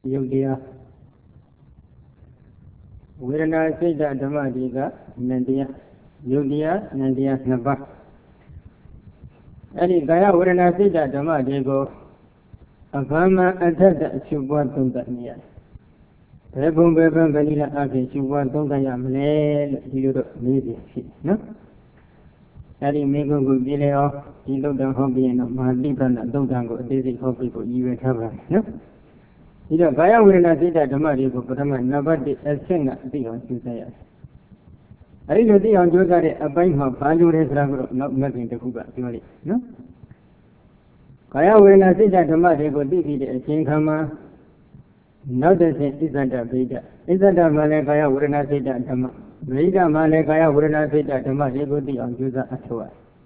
Yogia Virana Sita Dhamadika Nandia Yogia Nandia Nava Adi Gaya Virana Sita Dhamadiko Avama Adada Shubwatum Dania Rebum Bebam Vanilla Aki Shubwatum Dayamle Yuro Lady no Adi Mego Gileo Ilo the hobby and Mahalibrana Dogango Daisy hobby for you and Hava no Ida Gaya Virana Sita Dhamadiko Putama Navadi Elsenga Dion Susaya I don't know on Jogare a bite of value restaurant not nothing to cook no Kaya when I say that the mother would be a king hammer, not the same isn't a beta. Isn't a Malakaya when I say that the Rita Malakaya when I say that the mother would be on Judah at all.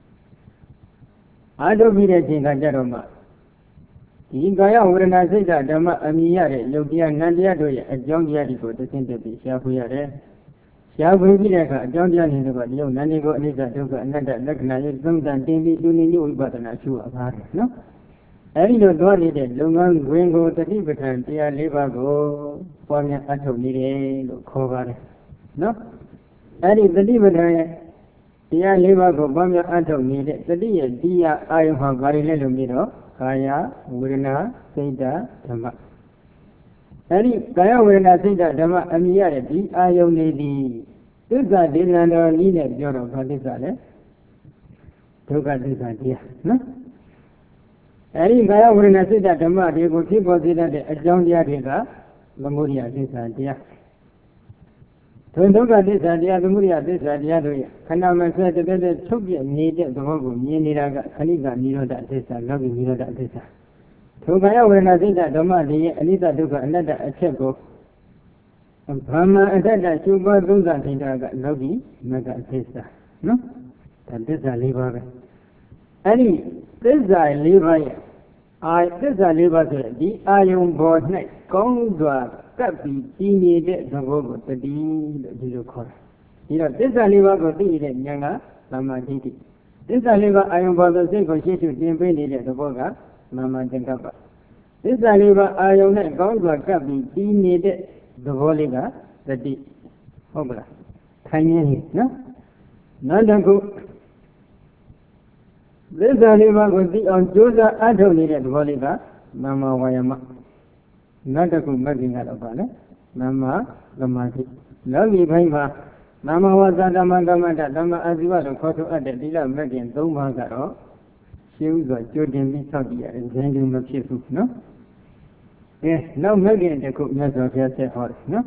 I don't be a king at Jaroma. Gaya when I say that the Amiyare, Yogia Nandia, a young Yadico, the same to be Shafuyare. Shabu Vilaka, John Yanin about you, Nanigo, Nisa, another Lakna, sometimes Timmy, doing you, but an issue of her, no? Any of Donny, Lungan, Gringo, the Tibetan, Tia Libago, Formia Atomide, Cover, no? Any the Tibetan, Tia Libago, Formia Atomide, the Dia, I have very little middle, Kaya, Urina, Seda, Tama. Any Kaya Urina, Seda, Tama, Amia, I only the this are dinner or needed your of Hadisale. Took at this idea, no? Any Gaya when I say that the mud, you could keep considered a John Yadiga, Lamuria, this idea. To look at this idea, Lamuria, this idea, Kanama said that the Tokia needed the Hogo, Yeniraga, Kaniga, Niro that this, and loving Niro that this. To Gaya when I say that the mud, Anita took another a checo. Brahma and that you go to that Logi, Mega Sister, no? That this I live. Any this I live. I this I live the iron board next. Conga, Capi, Tini, the Gogo, the D. Cor. You know, this I live of the Yanga, Lama Titi. This I live iron board the same for she to Jimpini, the Boga, Mama Jangapa. This I live iron neck, Conga, Capi, Tini, the Voliga, the D. Obla. Tiny, no? Nandango. This Aliva was the on Josa Antony at Voliga, Mama Wayama. Not a good making out of Bana, Mama, Lamati. Lovely Pima, Mama was at Amangamata, Lama Aziva, Koto at the Dilla Median, Domagaro. She was a Jordan Missogia and Zending Machifu, no? Yes, no Median the cook measure of your horse, no?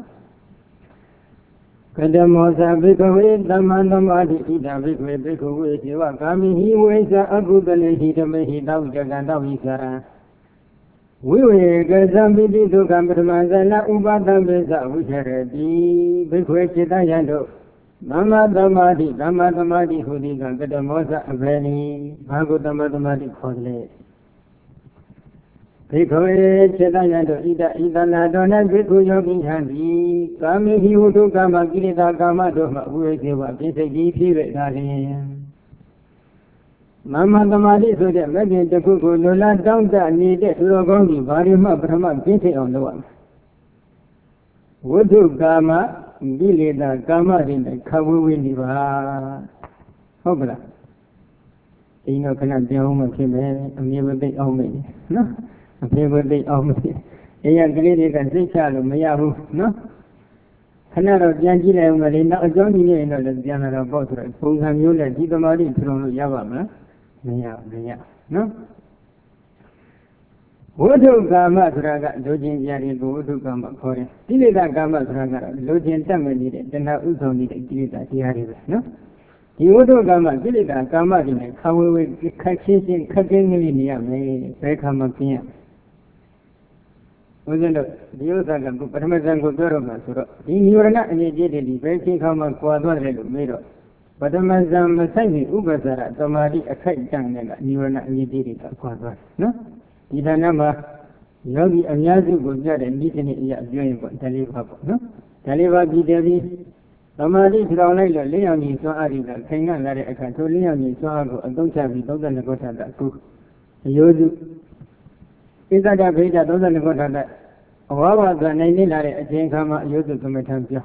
Kadamosa Bikaway, the Mandamadi, Ida Bikaway, Bikaway, Kami, he weighs a good lady to make it out Jaganda. We will get somebody to come to Mazana Ubata Beza, which are the Bikaway Chitayando. Mama Damadi, who did Kadamosa Valley, Mago Damadi Kodle. Bikaway Chitayando, Ida Nadona, Biku Yogi Handi, Kami, he would do Gamagita Gamadoma, who is a gift, darling. Mama Damadi, so that maybe the Kuku Lola down that needed to Logongi, Varima Brahma, Pinty on the one. Would do Gama, Billy the Gama in the Kawu Hobla. You know, cannot be home of him, and never be omni. No? A paper day omni. A young lady can say, Charlo, Mayahu, no? Canara Jangila, Marina, a Johnny, the general portrait, who have you let Gigamari from Yavama. No? What do Gama Draga, Login Yari, go to Gama for it? Dilida Gama Draga, Login Tamani, then have also needed Dilida Yari, no? The Odo Gama, Dilida Gama, how we catching Linia may become a piano. Wasn't the Yosaga, Parmesan Gudoroma, in Urana and Jeddi, breaking Hama Quadro Miro. But the Mazam Sani Ubazara, Tomadi, a kite young Nurana and Yeddi Quadro. No? Idanama, Yogi and Yazu Gujar and Litany Yazuin, Taliba, no? Taliba Gidevi, Tomadi, Traula, Leonie, so Arida, Kanga, Laraka, Leonie, so I don't have it, those are the Gota that cook. Yozu. Is that a great dozen of Awaba Ganila Ajankama Yodu Kumatambia.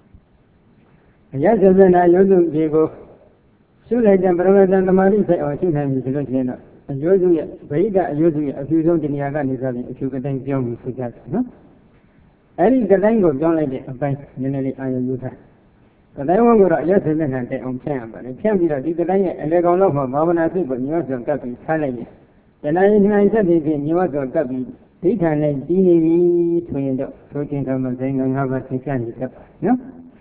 Yasavana Yodu Diego. Sula Jambrava than the Marisa or Shunham Solution. And Yodu, Veda, Yodu, a few don't in Yagan, if you could thank John Sugat. Any Gadango, John Lady, a bank, nearly Iron Utah. But I won't go to yesterday and take on Cham, but it can't be that the day and they go over Mavana people, New York Copy, Salary. The 1970 New York Copy, they can let DV twin the 14 saying on Harvard Tiffany. No?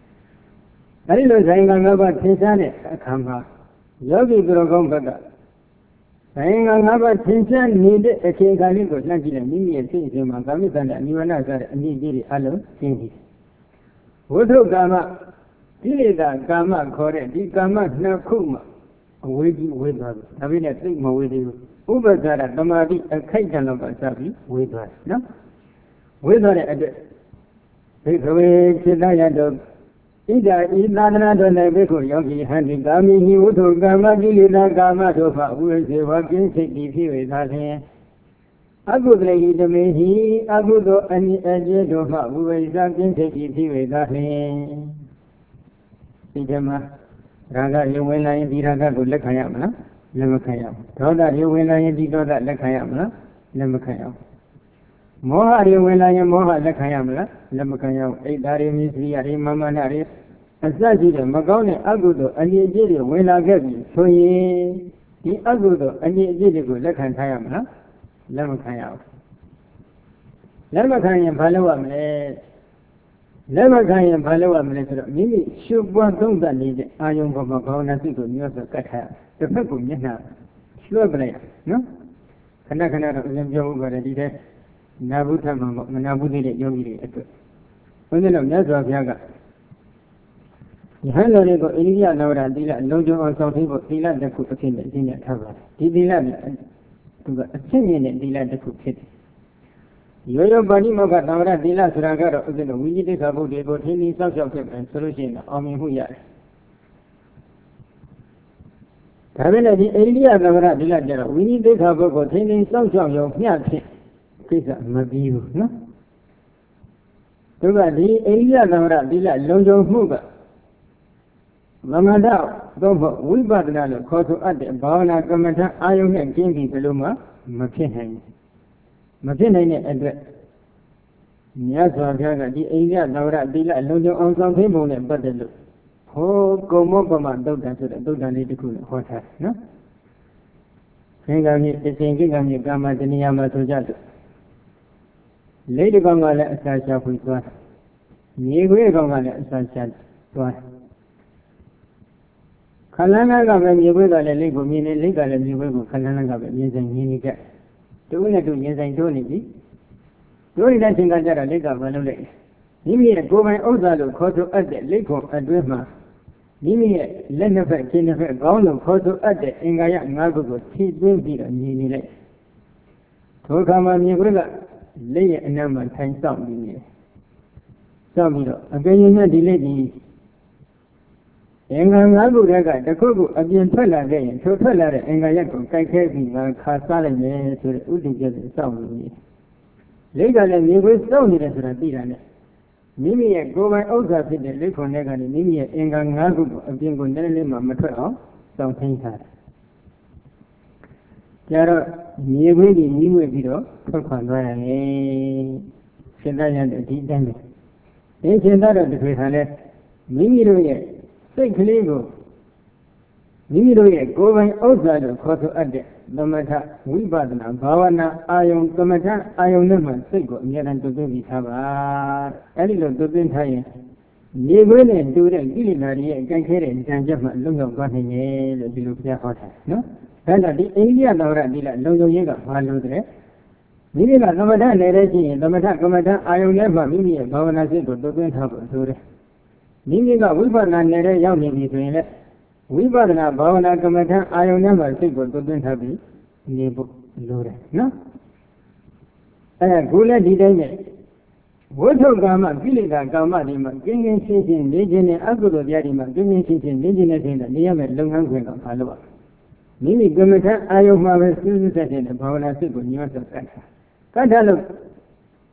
I don't saying on Harvard Tiffany, come up. Yogi Grogombada. Saying on Harvard Tiffany needed a king Galigo, Nigeria, Mimi and things in Magami and you and I got a needy allo, things. What do Gama? Dida Gama correct, the Gama no Kuma. Away with us. I mean, I think more with you. Uber Zara, Damadi, a Kaitan of Asabi, with us. No? With her at the big away, Chidaya dog. Ida, Idana, Nebeko, Yogi, Handy Gami, he would have Gama, Dida Gama, who is a working city with us here. I could lay the way he, I could go any edge of who is working city with us here. Ijama Raga, you will lie in the Raga to Lekayamna, Lemakayam. Roda, you will lie in the Doda Lekayamna, Lemakayam. Moha, you will lie in Moha Lekayamla, Lemakayam, Edari Misri, Mamanari, and Sajida, Magone, Agudo, and Yejiri, will I get you? So ye, the Agudo, and Yejiri, Lekayamna, Lemakayam. Lemakayam, Palawam, Lemakayam, Palawam, Mimi, shoot one thing that needed. I am from a corner to New York. The people, you know, slowly, no? Kanakana of them, Joe, but I did it. Nabuta, Nabudi, Yogi. When the Nazar Yaga. The handle of India, Laura, Dilla, Lojo, or something, but Dilla, the cook in the dinner cover. Dilla, a 10-minute Dilla, the cook hit. Your body moga Laura, Dilla, Suraga, we did it about the botany, social and solution, Army Huya. Having the area Laura, Dilla, we need this about botany, social, your fiancé. Kisa, Mabiu, no? To the area Laura, Dilla, Lojo Huga. Mamada, though we bought another court to add the Bavana Commander, Iron and King Paluma, Makin. Makin address. Nyasa Gaga, the area Laura, Dilla, Lojo on some table and Badalo. Oh, go Mokama, don't need to cool water, no? Singing the singing of your Gama, the Niyama Sojato. Lady Gama let Sasha with one. Nigre Gama let Sasha twice. Kalana Gama, you will let Lego mean illegal and you will Kalana Gama, yes, and you get. Doing it to yes, I don't need. Doing that thing I got a leg of a Nimi go my Ozalo, Koto at the Lego and Drima. Nimi, Lenefer, Jennifer, Gaulo, Koto at the Ingaya, Nago, Tea will be a Nini. Tokama Nigra, lay a number of times some. Some, again, you know, the lady. Engangabu Raga, the Kogu, again, Pella, to Pella, Engayako, Kaikaki, Kasala, to the Udi, some. Legal and you will stone it as a Bilane. Mimi, go my Oza, the Leko Nega, Mimi, Engangabu, again, Gunelli, Matao, something had. Jaro, you will be new video, Tokan, Sedayan, the Didane. They said that of the Christian, Mimi, Take Lego. Mimi, go by outside of Koto Ade, no matter we badna, Bavana, Ion, Tomata, Ion Lemon, Sego, Yaran to do this have a little to be tired. You will do the Gillinari, Gankere, and Jaffa, Lungo, Guatine, the Lupia Hotel. No? And the India Laura Dilla, Logo Yaga, Maludre. Mimi, no matter, Neregi, no matter, Comata, Ion Lemon, Mimi, Bavana, Sego, to be have. Mimi got Wilbur and Nere Young between it. Wilbur and Bavana Commander, I never think what couldn't have been neighbor Lure. No? Gula did I what of Gama, Gilida, Gama, Gingin Shin, Legion, Agudo Yarima, Gingin Shin, Legion, and the Niam, Lungan of Paloa. Mimi Gometa, I of my students at the Bavana Sigo, New York. Catalogue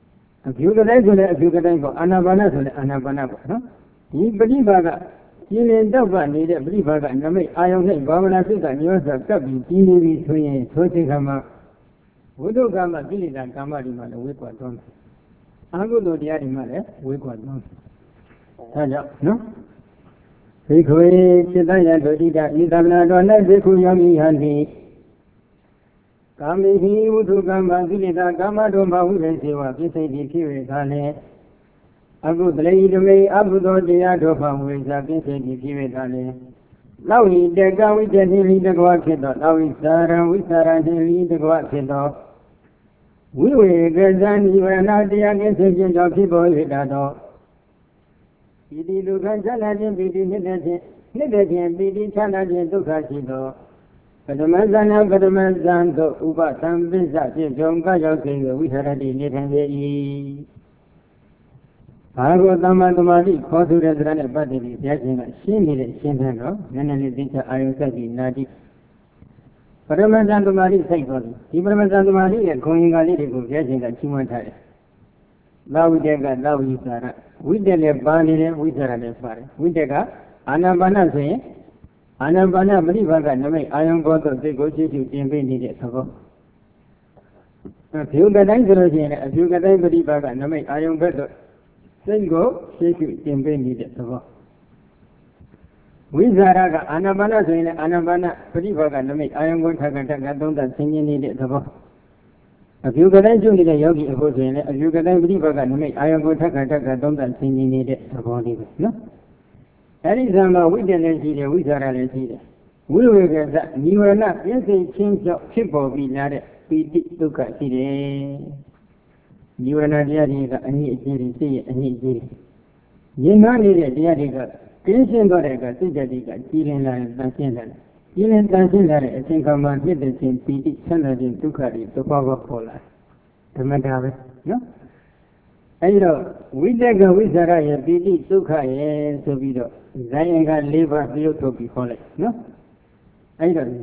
အဖြူကတိုင်းဆိုလည်းအဖြူကတိုင်းပေါ့အာနာပါနဆိုလည်းအာနာပါနပေါ့နော်ဒီပရိပါကကျင်းရင်တောက်ပနေတဲ့ပရိပါကနမိတ်အာယုန်နဲ့ဘာဝနာစိတ်ကညောစွာကပ်ပြီးကြီးနေပြီဆိုရင်ဆိုချိန်ခါမှာဝိတုကမကိလေသာကာမတွေမှလည်းဝေးကွာသွားတယ်အကုသိုလ်တရားတွေမှလည်းဝေးကွာသွားတယ်ဒါကြောင့်နော်သိခွေจิตယတုတိတဤသဗ္ဗနာတော်၌သိခုယောဂီဟံတိကာမိဟိဝုထုကမ္မကိလေသာကာမတို့မှဝိရေစေဝပြစ္ဆိတိဖြစ်၍သာလေအကုသလေဓမေအဘုသောတရားတို့မှဝိဇာပြစ္ဆိတိဖြစ်၍သာလေလောက်ဤတကဝိတ္တိဟိတကွာဖြစ်သောလောက်ဤသာရံဝိသရဏဟိတကွာဖြစ်သောဝိဝေကဇာနိဝရဏတရားကိစ္စဖြင့်ကြောင့်ဖြစ်ပေါ်၍တာသောဣတိဒုက္ခချမ်းသာခြင်းပိတိနှစ်သက်ခြင်းပိတိချမ်းသာခြင်းဒုက္ခရှိသောပထမဇာနာပထမဇန်သို့ဥပသံပိစ္ဆဖြစ်ကြုံကရောက်စေဝိဟရတိနေထိုင်ပေ၏ဘာကိုသမ္မာသမာဓိခေါ်ဆိုတဲ့စကားနဲ့ပတ်သက်ပြီးဘုရားရှင်ကရှင်းနေတဲ့ရှင်းတဲ့တော့နည်းနည်းလေးသိချအာယုစိုက်ပြီးနာတိပရမဇန်သမာဓိစိတ်တော်ဒီပရမဇန်သမာဓိရဲ့ခွန်ရင်္ဂါလေးတွေကိုဘုရားရှင်ကချီးမွမ်းထားတယ်။သာဝိတကသာဝိသရဝိတက်လည်းပါနေတယ်ဝိသရလည်းပါတယ်ဝိတက်ကအာနာပါနဆိုရင်အာနာပါနပရိပါကနမိတ်အာယုံဘောသောစိတ်ကိုချစ်ချူတင်ပေးနေတဲ့သဘောအဖြူကတိုင်းဆိုလို့ရှိရင်လည်းအဖြူကတိုင်းပရိပါကနမိတ်အာယုံဘက်သို့စိတ်ကိုချစ်ချူတင်ပေးနေတဲ့သဘောဝိဇာရကအာနာပါနဆိုရင်လည်းအာနာပါနပရိပါကနမိတ်အာယုံကိုထပ်ထပ်သုံးသပ်ဆင်ခြင်နေတဲ့သဘောအဖြူကတိုင်းကျုပ်နေတဲ့ယောဂီအဖို့ဆိုရင်လည်းအဖြူကတိုင်းပရိပါကနမိတ်အာယုံကိုထပ်ထပ်သုံးသပ်ဆင်ခြင်နေတဲ့သဘောလေးပဲနော်အဲဒီဇံမှာဝိတ္တလည်းရှိတယ်ဝိဇာရလည်းရှိတယ်ဝိဝေကဇညီဝရဏပြည့်စုံချင်းကြောင့်ဖြစ်ပေါ်ပြီးလာတဲ့ပိဋိဒုက္ခရှိတယ်ညီဝရဏတရားတွေကအနည်းအကျဉ်းတွေသိရဲ့အနည်းအကျဉ်းရင်းနှီးနေတဲ့တရားတွေကကင်းရှင်းသွားတဲ့အခါစိတ်ဓာတ်တွေကကြည်လင်လာတယ်တန်ရှင်းလာတယ်ကြည်လင်တန်ရှင်းလာတဲ့အချိန်ခါမှာဖြစ်တဲ့ခြင်းပိဋိဆန္ဒခြင်းဒုက္ခတွေသဘောပေါက်ပေါ်လာဓမ္မတာပဲနော်အဲဒီတော့ဝိတက်ကဝိဇာရရဲ့ပိဋိဒုက္ခရဲ့ဆိုပြီးတော့ဇာယံက၄ပါးပြုတ်ထုတ်ပြီးခေါ်လိုက်နော်အဲဒီတော့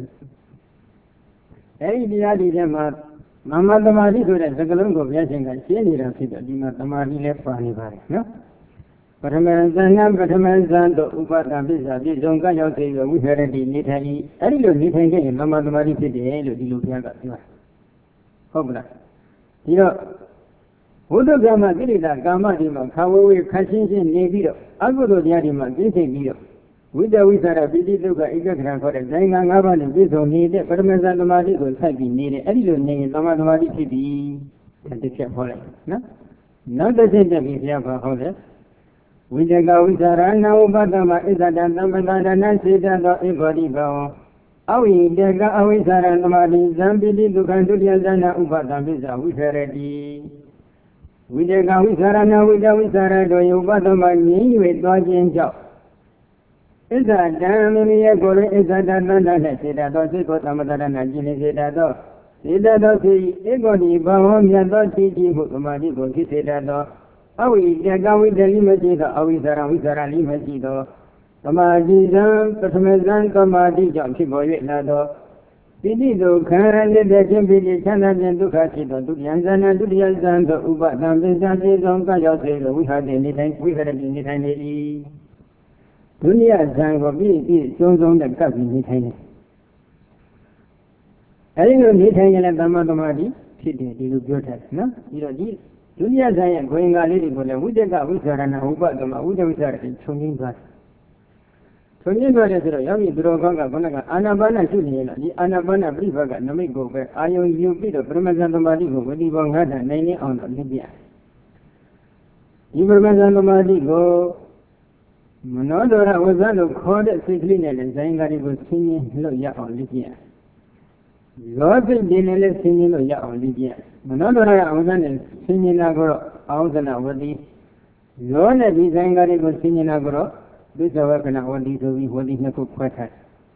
အဲဒီတရားတွေထဲမှာမမသမာဓိဆိုတဲ့စကားလုံးကိုဘုရားရှင်ကရှင်းနေတာဖြစ်တော့ဒီမှာသမာဓိလည်းပါနေပါတယ်နော်ပထမဇာနာပထမဇန်တို့ဥပဒံပစ္စာပြည့်စုံကရောက်စေဝိဟရတိနေထိုင်၏အဲဒီလိုနေထိုင်ခဲ့ရင်မမသမာဓိဖြစ်တယ်လို့ဒီလိုဘုရားကပြောတာဟုတ်ကလားဒီတော့ဘုဒ္ဓဂမကိလေသာကာမတွေမှာခါဝေခန့်ရှင်းရှင်းနေပြီးတော့အကုသိုလ်တရားတွေမှာကျင့်သိပြီးတော့ဝိတ္တဝိသရပိဋိဒုက္ခဧကခရံခေါ်တဲ့ဇိုင်းက၅ပါးနဲ့ပြည့်စုံနေတဲ့ပရမဇန်သမာဓိကိုစိုက်ပြီးနေတယ်အဲ့ဒီလိုနေရင်သမာသမာဓိဖြစ်ပြီတစ်ချက်ဟောလိုက်နော်နောက်တစ်ချက်တက်ပြီးဘုရားကဟောတယ်ဝိတကဝိသရဏဥပဒမဣဇဒံသမ္ပဒါရဏစေတသောဧဘောဓိဘောအဝိတကအဝိသရသမာဓိဇံပိဋိဒုက္ခဒုတိယဇဏဥပဒံပိစ္ဆဝိဟရတိဝိတကဝိသရဏဝိတဝိသရတို့ယဥပဒမငြိမ်း၍သွားခြင်းကြောင့်ဣဇဒံမိမိရဲ့ကိုယ်ရင်းဣဇဒံတဏ္ဍနဲ့စေတသောစိတ်ကိုသမ္ပဒါရဏကျင့်နေစေတသောစေတသောစိတ်ဧကောတိဘဝမြတ်သောသိကြည်မှုသမာဓိကိုဖြစ်စေတသောအဝိတကဝိတလိမရှိသောအဝိသရဝိသရလိမရှိသောသမာဓိဇံပထမဇံသမာဓိကြောင့်ဖြစ်ပေါ်၍လာသောပိဋိဒုက္ခရတဲ့ခြင်းပိဋိချမ်းသာခြင်းဒုက္ခဖြစ်သောဒုတိယဇာနာဒုတိယဇံသောဥပဒံပစ္စာပြေဆုံးကရောက်စေသောဝိဟာတိနေတိုင်းဝိဟရတိနေတိုင်းနေ၏ဒုတိယဇံကိုပိဋိစုံစုံနဲ့ကပ်ပြီးနေထိုင်တယ်အဲဒီလိုနေထိုင်ရင်လည်းသမ္မာသမာဓိဖြစ်တယ်ဒီလိုပြောထားတယ်နော်ပြီးတော့ဒီဒုတိယဇာရဲ့ခွင့်ကားလေးတွေကိုလည်းဝိတကဝိသရဏဥပဒမဝိတဝိသရတိခြုံငင်းသွားတယ်ခြုံငင်းသွားတယ်ဆိုတော့ယောဂီသူတော်ကောင်းကဘုန်းကအာနာပါနရှုနေရင်တော့ဒီအာနာပါနပြိဘကနမိတ်ကိုပဲအာယုံယူပြီးတော့ပရမဇန်သမာဓိကိုဝိတိဘောငါးဌာနိုင်နေအောင်တော့လင်းပြဒီပရမဇန်သမာဓိကိုမနောဒရဝဇ္ဇလို့ခေါ်တဲ့စိတ်ကလေးနဲ့လည်းဇိုင်းကားတွေကိုဆင်းရဲလို့ရအောင်လင်းပြရောစိတ်တွေနဲ့လည်းဆင်းရဲလို့ရအောင်လင်းပြမနောဒရအဝဇ္ဇနဲ့ဆင်းရဲတာကိုတော့အာဝဇ္ဇနဝတိရောနဲ့ဒီဇိုင်းကားတွေကိုဆင်းရဲတာကိုတော့သစ္စာဝကနဝတိဆိုပြီးဝတိနှစ်ခုခွဲထား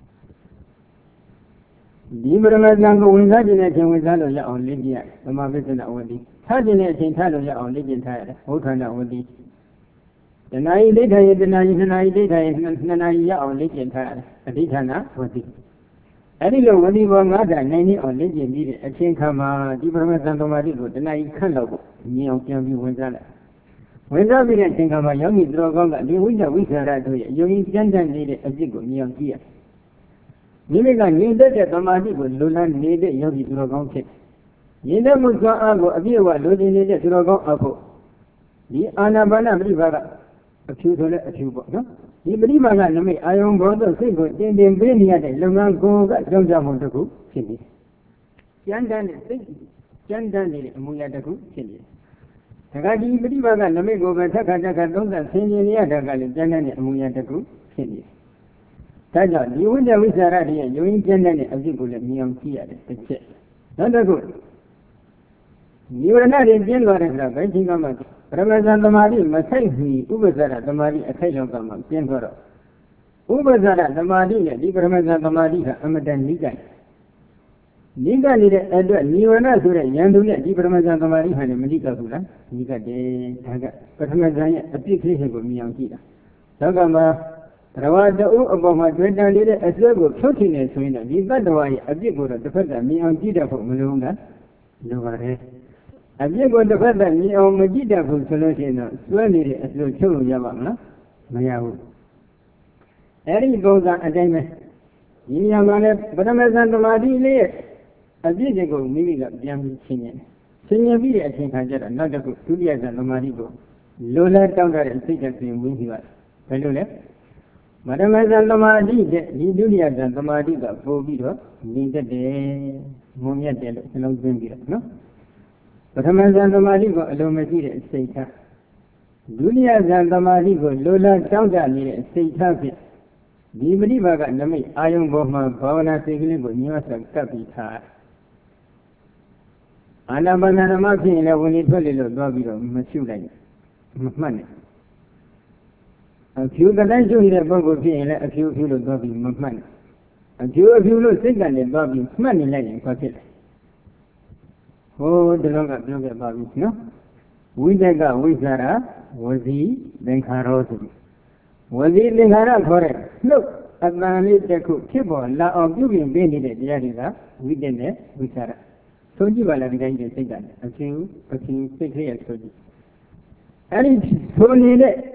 ဒီပရမဇန်ကိုဝင်စားခြင်းနဲ့ခြင်းဝင်စားလို့ရအောင်လင်းပြသမာပစ္စနဝတိထားခြင်းနဲ့အချိန်ထားလို့ရအောင်လင်းပြထားရတယ်ဘုထာဏဝတိတဏှာဤဒိဋ္ဌာယတဏှာဤနှစ်နာဤဒိဋ္ဌာယနှစ်နာဤရအောင်လင်းပြထားရတယ်အဋ္ဌာဏဝတိအဲဒီလိုဝစီဘောငါးဓာတ်နိုင်နေအောင်လေ့ကျင့်ပြီးတဲ့အချိန်ခါမှာဒီပရမသံသမာဓိကိုတဏှာကြီးခန့်တော့ကိုမြင်အောင်ပြန်ပြီးဝင်စားလိုက်ဝင်စားပြီးတဲ့အချိန်ခါမှာယောဂီသူတော်ကောင်းကဒီဝိဇ္ဇဝိသရတို့ရဲ့အယုံကြည်ကြမ်းတမ်းနေတဲ့အဖြစ်ကိုမြင်အောင်ကြည့်ရမိမိကငြိမ်သက်တဲ့သမာဓိကိုလိုလားနေတဲ့ယောဂီသူတော်ကောင်းဖြစ်ငြိမ်သက်မှုစွမ်းအားကိုအပြည့်အဝလိုချင်နေတဲ့သူတော်ကောင်းအဖို့ဒီအာနာပါနပရိပါကအဖြူဆိုလဲအဖြူပေါ့နော်ဒီပရိပါကနမိတ်အာယုံဘောသို့စိတ်ကိုတင်တင်ပေးနေရတဲ့လုပ်ငန်းကိုကကြောင့်ကြမှုတစ်ခုဖြစ်နေကျမ်းတမ်းတဲ့စိတ်ကျမ်းတမ်းနေတဲ့အမူအရာတစ်ခုဖြစ်နေဒါကဒီပရိပါကနမိတ်ကိုပဲထက်ခါထက်ခါသုံးသပ်ဆင်ခြင်နေရတာကလည်းကျမ်းတမ်းတဲ့အမူအရာတစ်ခုဖြစ်နေဒါကြောင့်ဒီဝိဇ္ဇဝိသရတည်းရဲ့ယုံကြည်ကျမ်းတမ်းတဲ့အဖြစ်ကိုလည်းမြင်အောင်ကြည့်ရတယ်တစ်ချက်နောက်တစ်ခုနိဝရဏတွေကျင်းသွားတဲ့အခါဘယ်ချိန်မှပရမဇန်သမာဓိမဆိုင်မီဥပ္ပဇ္ဇရသမာဓိအခိုက်လောကမှာကျင်းသွားတော့ဥပ္ပဇ္ဇရသမာဓိနဲ့ဒီပရမဇန်သမာဓိကအမတန်နိကနေတဲ့အတွက်နိဝရဏဆိုတဲ့ယန္တုနဲ့ဒီပရမဇန်သမာဓိဟာလည်းမနိကဘူးလားနိကတယ်ဒါကပထမဇန်ရဲ့အပြစ်ကလေးကိုမြင်အောင်ကြည့်တာသောကမှာဘဝတူအပေါ်မှာတွေ့တန်လေးတဲ့အစွဲကိုဖြုတ်ထင်နေဆိုရင်ဒီတတ္တဝါရဲ့အပြစ်ကိုတော့တစ်ဖက်ကမြင်အောင်ကြည့်တတ်ဖို့မလိုဘူးလားလိုပါတယ်အပြစ်ကိုတစ်ဖက်သက်မြင်အောင်မကြည့်တတ်ဘူးဆိုလို့ရှိရင်တော့စွဲနေတဲ့အစွဲချုပ်လို့ရပါမလားမရဘူးအဲဒီပုံစံအတိုင်းပဲဒီညမှာလည်းပထမဇန်သမာဓိလေးရဲ့အပြစ်တွေကိုမိမိကပြန်ပြီးရှင်းနေတယ်ရှင်းပြီးတဲ့အချိန်ခါကျတော့နောက်တစ်ခုဒုတိယဇန်သမာဓိကိုလိုလားတောင်းတတဲ့စိတ်ဓာတ်ကိုဝင်ပြီးပါဘယ်လိုလဲပထမဇန်သမာဓိတဲ့ဒီဒုတိယဇန်သမာဓိကပို့ပြီးတော့ငြိမ်သက်တယ်ငုံမြတ်တယ်လို့နှလုံးသွင်းပြီးတော့နော်ပထမဇန်သမာဓိကိုအလုံးမရှိတဲ့စိတ်ထားဒုတိယဇန်သမာဓိကိုလိုလားတောင်းတနေတဲ့စိတ်ထားဖြင့်ဒီပရိပါကနမိတ်အာယုံပေါ်မှာဘာဝနာစိတ်ကလေးကိုညှို့ဆက်ကပ်ပြီးထားအာနာပါနဓမ္မဖြစ်ရင်လည်းဝင်လေထွက်လေလို့သွားပြီးတော့မရှုလိုက်နဲ့မမှတ်နဲ့အဖြူတိုင်းရှုနေတဲ့ပုဂ္ဂိုလ်ဖြစ်ရင်လည်းအဖြူလို့သွားပြီးမမှတ်နဲ့အဖြူလို့စိတ်ကလည်းသွားပြီးမှတ်နေလိုက်ရင်ဘာဖြစ်လဲဟိုဒီလောကပြောခဲ့ပါပြီနော်ဝိတက်ကဝိသရာဝစီသင်္ခါရောဆိုပြီးဝစီသင်္ခါရခေါ်တဲ့နှုတ်အတန်လေးတစ်ခုဖြစ်ပေါ်လာအောင်ပြုပြင်ပေးနေတဲ့တရားတွေကဝိတက်နဲ့ဝိသရာဆိုကြည့်ပါလားဒီတိုင်းစိတ်ကအဖြူစိတ်ကလေးရဆိုကြည့်အဲ့ဒီဆိုနေ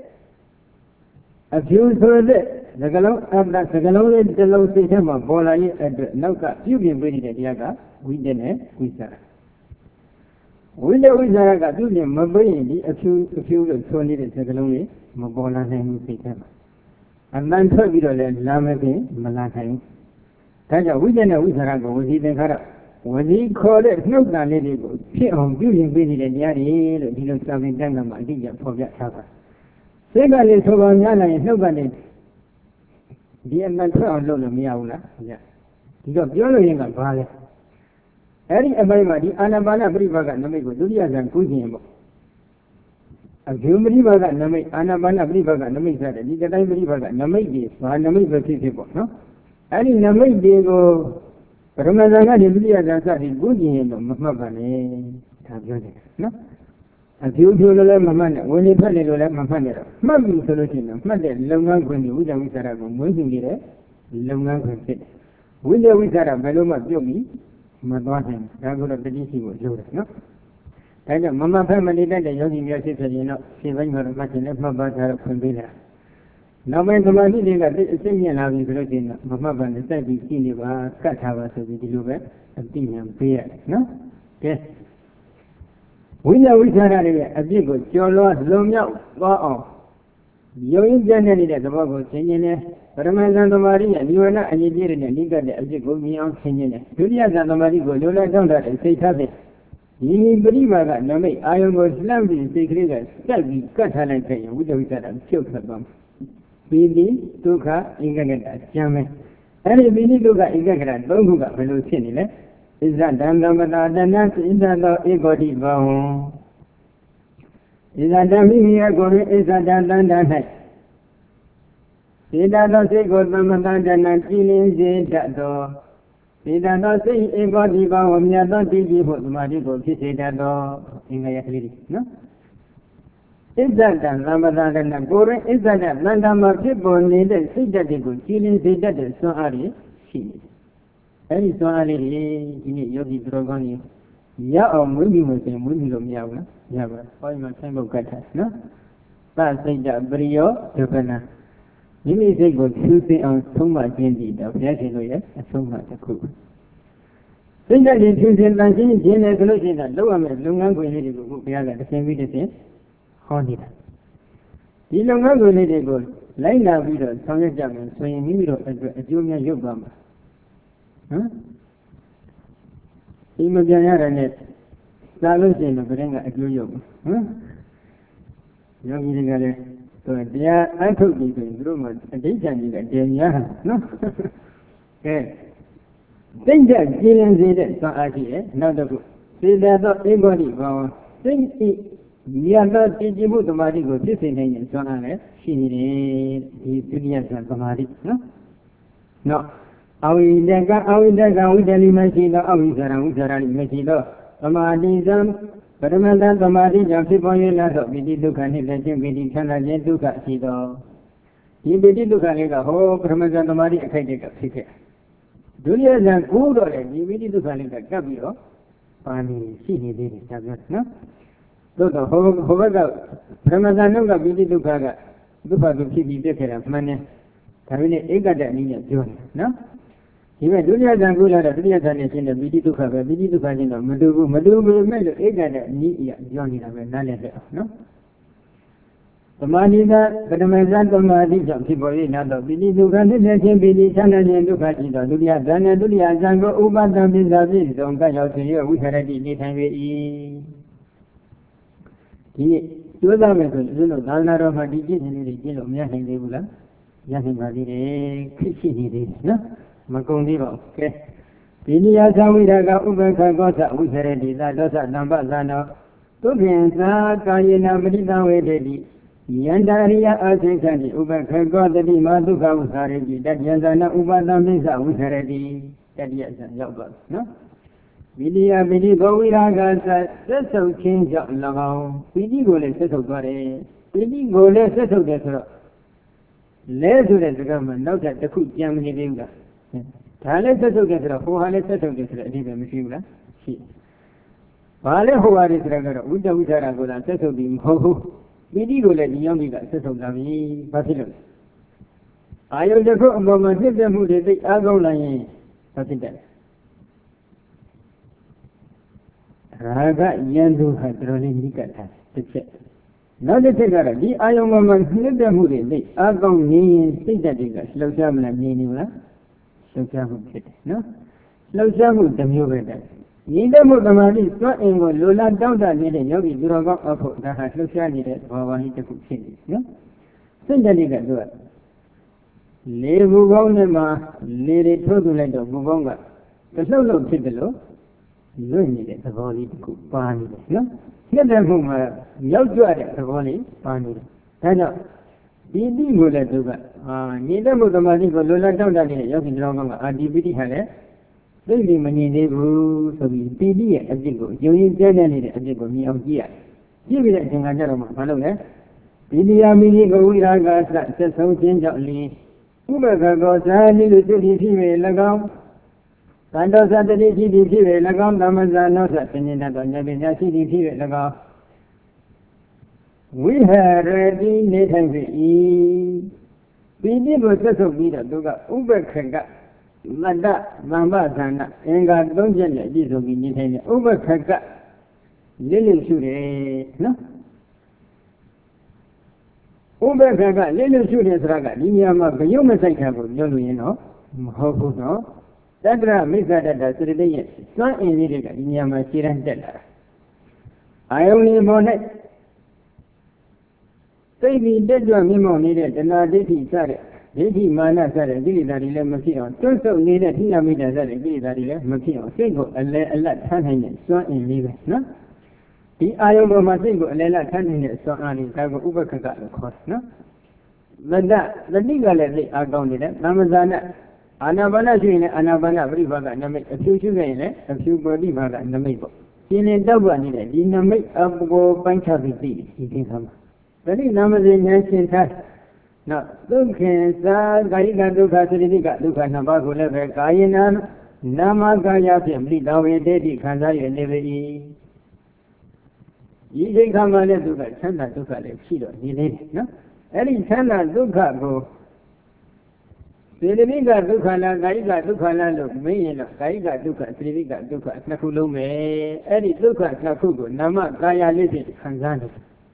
တဲ့အဖြူဆိုတဲ့စကလုံးအတ္တစကလုံးလေးတစ်လုံးစိတ်ထဲမှာပေါ်လာရဲ့အတွက်နောက်ကပြုပြင်ပေးနေတဲ့တရားကဝိတက်နဲ့ဝိသရာဝိလေဝိဇာကသူ့ပြင်မပေးရင်ဒီအဖြူလို့ဆိုနေတဲ့စကလုံးလေးမပေါ်လာနိုင်ဘူးစိတ်ထဲမှာအတန်ထွက်ပြီးတော့လည်းလာမခင်မလာနိုင်ဘူးဒါကြောင့်ဝိဇ္ဇနဲ့ဝိဇာကဝစီသင်္ခါရဝစီခေါ်တဲ့နှုတ်တန်လေးတွေကိုဖြစ်အောင်ပြုရင်ပေးနေတဲ့တရားတွေလို့ဒီလိုစာပေတန်းကမှအတိအကျဖော်ပြထားပါစိတ်ကလေးဆိုပါများလာရင်နှုတ်ကနေဒီအမှန်ထွက်အောင်လုပ်လို့မရဘူးလားဒီတော့ပြောလို့ရင်ကဘာလဲအဲ့ဒီအပိုင်းမှာဒီအာနာပါနပရိပါကနမိတ်ကိုဒုတိယဇန်ကူးခြင်းပေါ့အဖြူပရိပါကနမိတ်အာနာပါနပရိပါကနမိတ်ဆိုတဲ့ဒီတိုင်းပရိပါကနမိတ်ကြီးဘာနမိတ်ပဲဖြစ်ပေါ့နော်အဲ့ဒီနမိတ်တွေကိုပရမဇန်ကနေဒုတိယဇန်စပြီးကူးခြင်းလို့မမှတ်ပါနဲ့ဒါပြောတယ်နော်အဖြူလို့လည်းမမှတ်နဲ့ဝင်နေဖက်နေလို့လည်းမမှတ်နဲ့တော့မှတ်ပြီဆိုလို့ရှိရင်မှတ်တဲ့လုပ်ငန်းခွင်ကိုဝိဇ္ဇဝိသရကိုမွေးမြူနေတဲ့လုပ်ငန်းခွင်ဖြစ်တယ်ဝိဇ္ဇဝိသရဘယ်လိုမှပြုတ်ပြီးမသွားနိုင်ဒါကိုတော့တတိရှိဖို့လိုတယ်နော်ဒါကြောင့်မမဖက်မနေတတ်တဲ့ယောဂီများဖြစ်ဖြစ်ရင်တော့ရှင်းပိုင်းမှာတော့မှတ်ခြင်းနဲ့မှတ်ပါထားတော့ဖွင့်ပေးတာနောက်ပိုင်းသမာဓိတွေကသိအစိမ့်မြင်လာပြီဆိုလို့ရှိရင်မမှတ်ပါနဲ့စိုက်ပြီးကြည့်နေပါကတ်ထားပါဆိုပြီးဒီလိုပဲအသိဉာဏ်ပေးရတယ်နော်ကဲဝိညာဉ်ဝိသရာတွေရဲ့အပြစ်ကိုကျော်လွှားလွန်မြောက်သွားအောင်ယုံကြည်နေတဲ့သဘောကိုသင်ခြင်းနဲ့ပရမဇန်သမာဓိရဲ့နိဝရဏအရေးကြီးတဲ့နိကတဲ့အဖြစ်ကိုမြင်အောင်သင်ခြင်းနဲ့ဒုတိယဇန်သမာဓိကိုလိုလားတောင်းတတဲ့စိတ်ထားဖြင့်ဒီပရိမာကနမိတ်အာယုံကိုလှမ်းပြီးစိတ်ကလေးကစက်ပြီးကတ်ထားလိုက်ခဲ့ရင်ဝိတ္တဝိသရာဖြုတ်ထွက်သွားပြီပိဒုက္ခဧကဂတအကျမ်းပဲအဲ့ဒီပိဒုက္ခဧကဂတသုံးခုကဘယ်လိုဖြစ်နေလဲဣဇဒံသမတာတဏ္ဍဣဇသောဧကောတိဘဝံဣဇဒံမိမိရဲ့ကိုယ်တွင်ဣဇဒံတဏ္ဍ၌စေတသောစိတ်ကိုသမတတနာကြည်လင်းစေတတ်သောစေတသောစိတ်ဧကောတိဘဝမြတ်သောတည်ကြည်ဖို့သမာဓိကိုဖြစ်စေတတ်သောအင်္ဂါရကလေးနော်ဣဇဒံသမတတနာကိုယ်တွင်ဣဇဒံတဏ္ဍမှာဖြစ်ပေါ်နေတဲ့စိတ်ဓာတ်တွေကိုကြည်လင်းစေတတ်တဲ့စွမ်းအားရှိနေတယ် Any Swali, Yogi Drogani, Ya or maybe was a movie of Yawa, Yawa, or my temple cutter, no? That's a brio, Yavana. You may say go Tuesday on so much indeed of Yashinoya, and so much a cook. Then that in Tuesday, and Jane as solution that lower Lungan will need to go the same way the same. Honey. The Lungan will need to go. Line now with a Sonia Jamin, so you need a junior Yogama. Huh? Imagine Solution of Renga at Yoga. Huh? Yogi, so they are uncle between Roman and they can get Dania. No? Okay. Think that Gillian did it, so I hear, not the book. See that not anybody, think we are not teaching the Mari go this in so on. She needed his juniors and Samari. No. Are we there? We tell you, Machino, are we there? Machino, Samadism, but a man than Samadi, people you let we did look at him, let him be the Canadian look at Sido. He did look at it, a whole Ramadan Samadi, a kind of ticket. Julius and good or we did look at it, a cabio. Pani, she did it, no? So the whole Ramadan, we did look at it. Look at the city decade of money. Having a egg that needed doing, no? Even Julius and good at Julius and the BD to cover, BD to find Madu made the egg that need Johnny of a no? The money that the Mazan of Madi of people in other BD to consider BD Channel and look at it, Julia, Dana, Julia, Zango, Uban, and Bizavis, don't get out to you, we had a time we do that with you know, Dana of Madi in the Gil of Yahin Debula, Yahin Madi, Kitchen, no? Macondivo, okay. Pinia Zawidaga, Ubanka Gosa, we had a desire, number Zano, Tubianza, Kayana, Medina, Wedi, Yandaria, Azekani, Ubanka Gosa, the Maduka, Usaredi, that Yazana, Ubana Misa, we had a that yes, and Yobas, no? Vidia, Vidigo, Viraga, settle change of Lavao, Vidigo, settle Gore, Vidigo, settle the less to the government, not that the cook Germany Dinga. Talent settle get a 400 settle get a different machine. She. Vale, who are it regular, with the Wizaragola settle him, ho, Vidigo let the young settle the Basilos. I will the cook moment with them who did the Agola, but in that. Raga Yandu had rolling Nikata, the check. Not the figure, the Iron woman, let them who did the Agon means think that it was slow jam and meaning. So no? Slow jam the Muga. Neither Mugamadi, not in Lola down that needed Yogi Duraga of the Haslusha needed or one hit the cook city. No? Send the nigger do it. Lay Mugonema, lay it to the land of Mugonga. The slow low Tibelo, you needed the body to cook pani. No? Get them whom you are the body, pani. Turn up. Didi Mula Duga, neither Mugamadi go Lola down that Yogi Duraga, and DVD had it. Baby money they grew so we Didi as you go. You generally as you go me of Gia. Give me that thing I never follow there. Didi Amini go with our guys that says so gingerly. Uber goes and you do the TV Lagam. Sandos at the TV Lagam, Namazan knows that in that on the TV Lagam. We had ready Nathan to eat. We did was just a bit of Duga Uber Kanga. Mada, Mamba Sana, Enga Donjan, this will be Nathan Uber Kanga. Lily Shure, no? Uber Kanga, Lily Shure Raga, Yama, you must take care of you know. Hope no. That makes that as the day, not in Lydia, Yama Siran Della. I only want it. Baby, dead one memo needed, and I did he said it. Did he mana said it, did that 11 Makion. Don't so needed, he made that it, did that 11 Makion. Single, a lot, 10 so in Libya, no? The Iowa Masingo, a lot, 10 so on in Kago Ubaka, of course, no? But that, the legal are gone in it, Ramazana. Anabana, Anabana, Rivaga, Namik, a few sugar in it, a few body vaga, and the maple. In a double in it, in the make of go bunch of the tea, he can come. Very Namazin Nancy has now look and Gariga Duka, Luka Nabago level, Gainan, နာမကာယဖြင့်မိတော်ဝေတေတိခံစားရနေပေ၏ဒီအချိန်ခါမှလည်းသူကချမ်းသာဒုက္ခလည်းရှိတော့နေသေးတယ်နော်အဲ့ဒီချမ်းသာဒုက္ခကိုစေတသိက်ကဒုက္ခလားကာယကဒုက္ခလားလို့မင်းရင်တော့ကာယကဒုက္ခစေတသိက်ကဒုက္ခနှစ်ခုလုံးပဲအဲ့ဒီဒုက္ခနှစ်ခုကိုနာမကာယလေးဖြင့်ခံစားနေ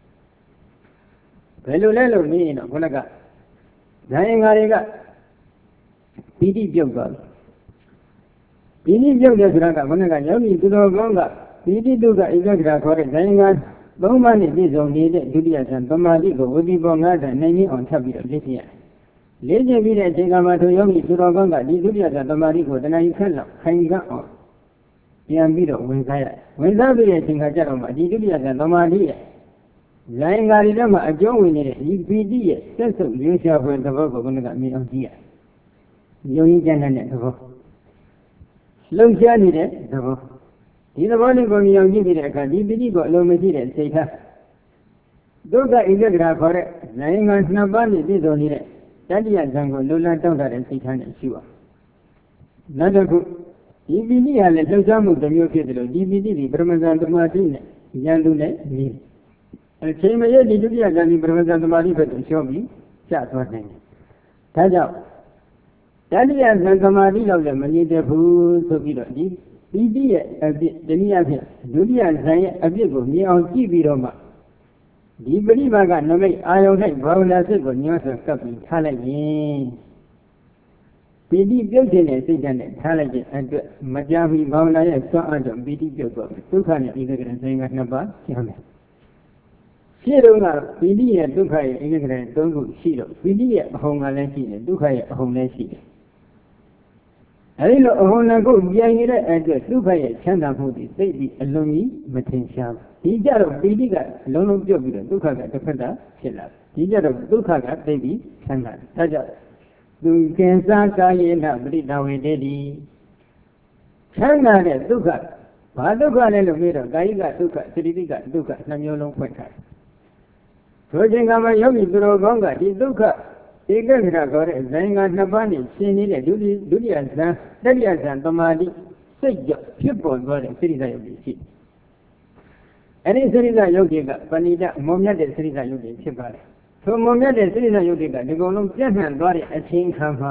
ဘယ်လိုလဲလို့မင်းရင်တော့ခုနကဇာယင်္ဂါတွေကပီတိပြုတ်သွားပြီပီတိပြုတ်တယ်ဆိုတာကခုနကယောဂီသူတော်ကောင်းကပီတိဒုက္ခဧကဂရခေါ်တဲ့ဇာယင်္ဂါသုံးပါးနဲ့ပြည့်စုံနေတဲ့ဒုတိယဆံသမာဓိကိုဝိပ္ပမော90နိုင်ရင်အောင်ထပ်ပြီးတော့လေ့ကျင့်ရတယ်လေ့ကျင့်ပြီးတဲ့အချိန်ကမှသူယောဂီသူတော်ကောင်းကဒီဒုတိယဆံသမာဓိကိုတဏှာကြီးခက်လောက်ခိုင်ကအောင်ပြန်ပြီးတော့ဝင်စားရတယ်ဝင်စားပြီးတဲ့အချိန်ကကြတော့မှဒီဒုတိယဆံသမာဓိရဲ့ဇာယင်္ဂါတွေထဲမှာအကျုံးဝင်နေတဲ့ဒီပီတိရဲ့ဆက်စုပ်ရင်းရှားဖွယ်သဘောကိုခုနကမြင်အောင်ကြည့်ရတယ်ယုံကြည်ကြတဲ့သဘောလှုပ်ရှားနေတဲ့သဘောဒီသဘောလေးကိုမြင်အောင်ကြည့်တဲ့အခါဒီပီတိကိုအလုံးမရှိတဲ့စိတ်ထားဒုက္ခဣဇဂရာခေါ်တဲ့နိုင်ငံနှစ်ပါးနဲ့ပြည့်စုံနေတဲ့တတိယဇံကိုလူလန်းတောက်တဲ့စိတ်ထားနဲ့ရှိပါနောက်တစ်ခုဒီပီတိဟာလည်းလှုပ်ရှားမှုတစ်မျိုးဖြစ်တယ်လို့ဒီပီတိဒီပရမဇန်သမာဓိနဲ့ဉာဏ်လူနဲ့နေအချိန်မရဒီဒုတိယဇံဒီပရမဇန်သမာဓိဘက်ကိုလျှော့ပြီးကျသွားနိုင်တယ်ဒါကြောင့်တတိယဇံသမာဓိလောက်လည်းမနည်းတဲ့ဘူးဆိုပြီးတော့ဒီပီတိရဲ့အပြစ်တနည်းအားဖြင့်ဒုတိယဇံရဲ့အပြစ်ကိုမြင်အောင်ကြည့်ပြီးတော့မှဒီပရိပါကနမိတ်အာယုန်၌ဘာဝနာစိတ်ကိုညှို့ဆွကပ်ပြီးထားလိုက်ရင်ပီတိပြုတ်ခြင်းနဲ့စိတ်ဓာတ်နဲ့ထားလိုက်တဲ့အတွက်မကြမီဘာဝနာရဲ့စွမ်းအားကြောင့်ပီတိပြုတ်သွားပြီဒုက္ခနဲ့ဧကဂရဇံကနှစ်ပါးကျန်တယ်ရှင်းတော့ကပီတိရဲ့ဒုက္ခရဲ့ဧကဂရသုံးခုရှိတော့ပီတိရဲ့အဟုန်ကလည်းရှိတယ်ဒုက္ခရဲ့အဟုန်လည်းရှိတယ်အဲဒီလိုအဟုန်နဲ့ကိုပြန်ရတဲ့အတွက်ဒုက္ခရဲ့ချမ်းသာမှုတွေသိပြီးအလုံးကြီးမထင်ရှားဘူးဒီကြတော့ပီတိကအလုံးလုံးပြုတ်ပြီးတော့ဒုက္ခကတစ်ဖက်တာဖြစ်လာဒီကြတော့ဒုက္ခကသိပြီးချမ်းသာတယ်ဒါကြောင့်သူကင်စားကာယေနပရိဒဝေတေတိချမ်းသာတဲ့ဒုက္ခဘာဒုက္ခလဲလို့ပြောတော့ကာယကဒုက္ခစေတသိက်ကဒုက္ခနှမျိုးလုံးဖွင့်ထားတယ်ဆိုခြင်းကမှယောဂီသူတော်ကောင်းကဒီဒုက္ခဧကဂရခေါ်တဲ့ဇာယင်္ဂါနှစ်ပါးနဲ့ရှင်းနေတဲ့ဒုတိယဇံတတိယဇံသမာဓိစိတ်ကြောင့်ဖြစ်ပေါ်သွားတဲ့စိရိသယုတ်တွေရှိအဲဒီစိရိသယုတ်တွေကပဏိတမုံမြတ်တဲ့စိရိသယုတ်တွေဖြစ်ပါတယ်ထိုမုံမြတ်တဲ့စိရိသယုတ်တွေကဒီကုံလုံးပြန့်နှံ့သွားတဲ့အချိန်ခါမှာ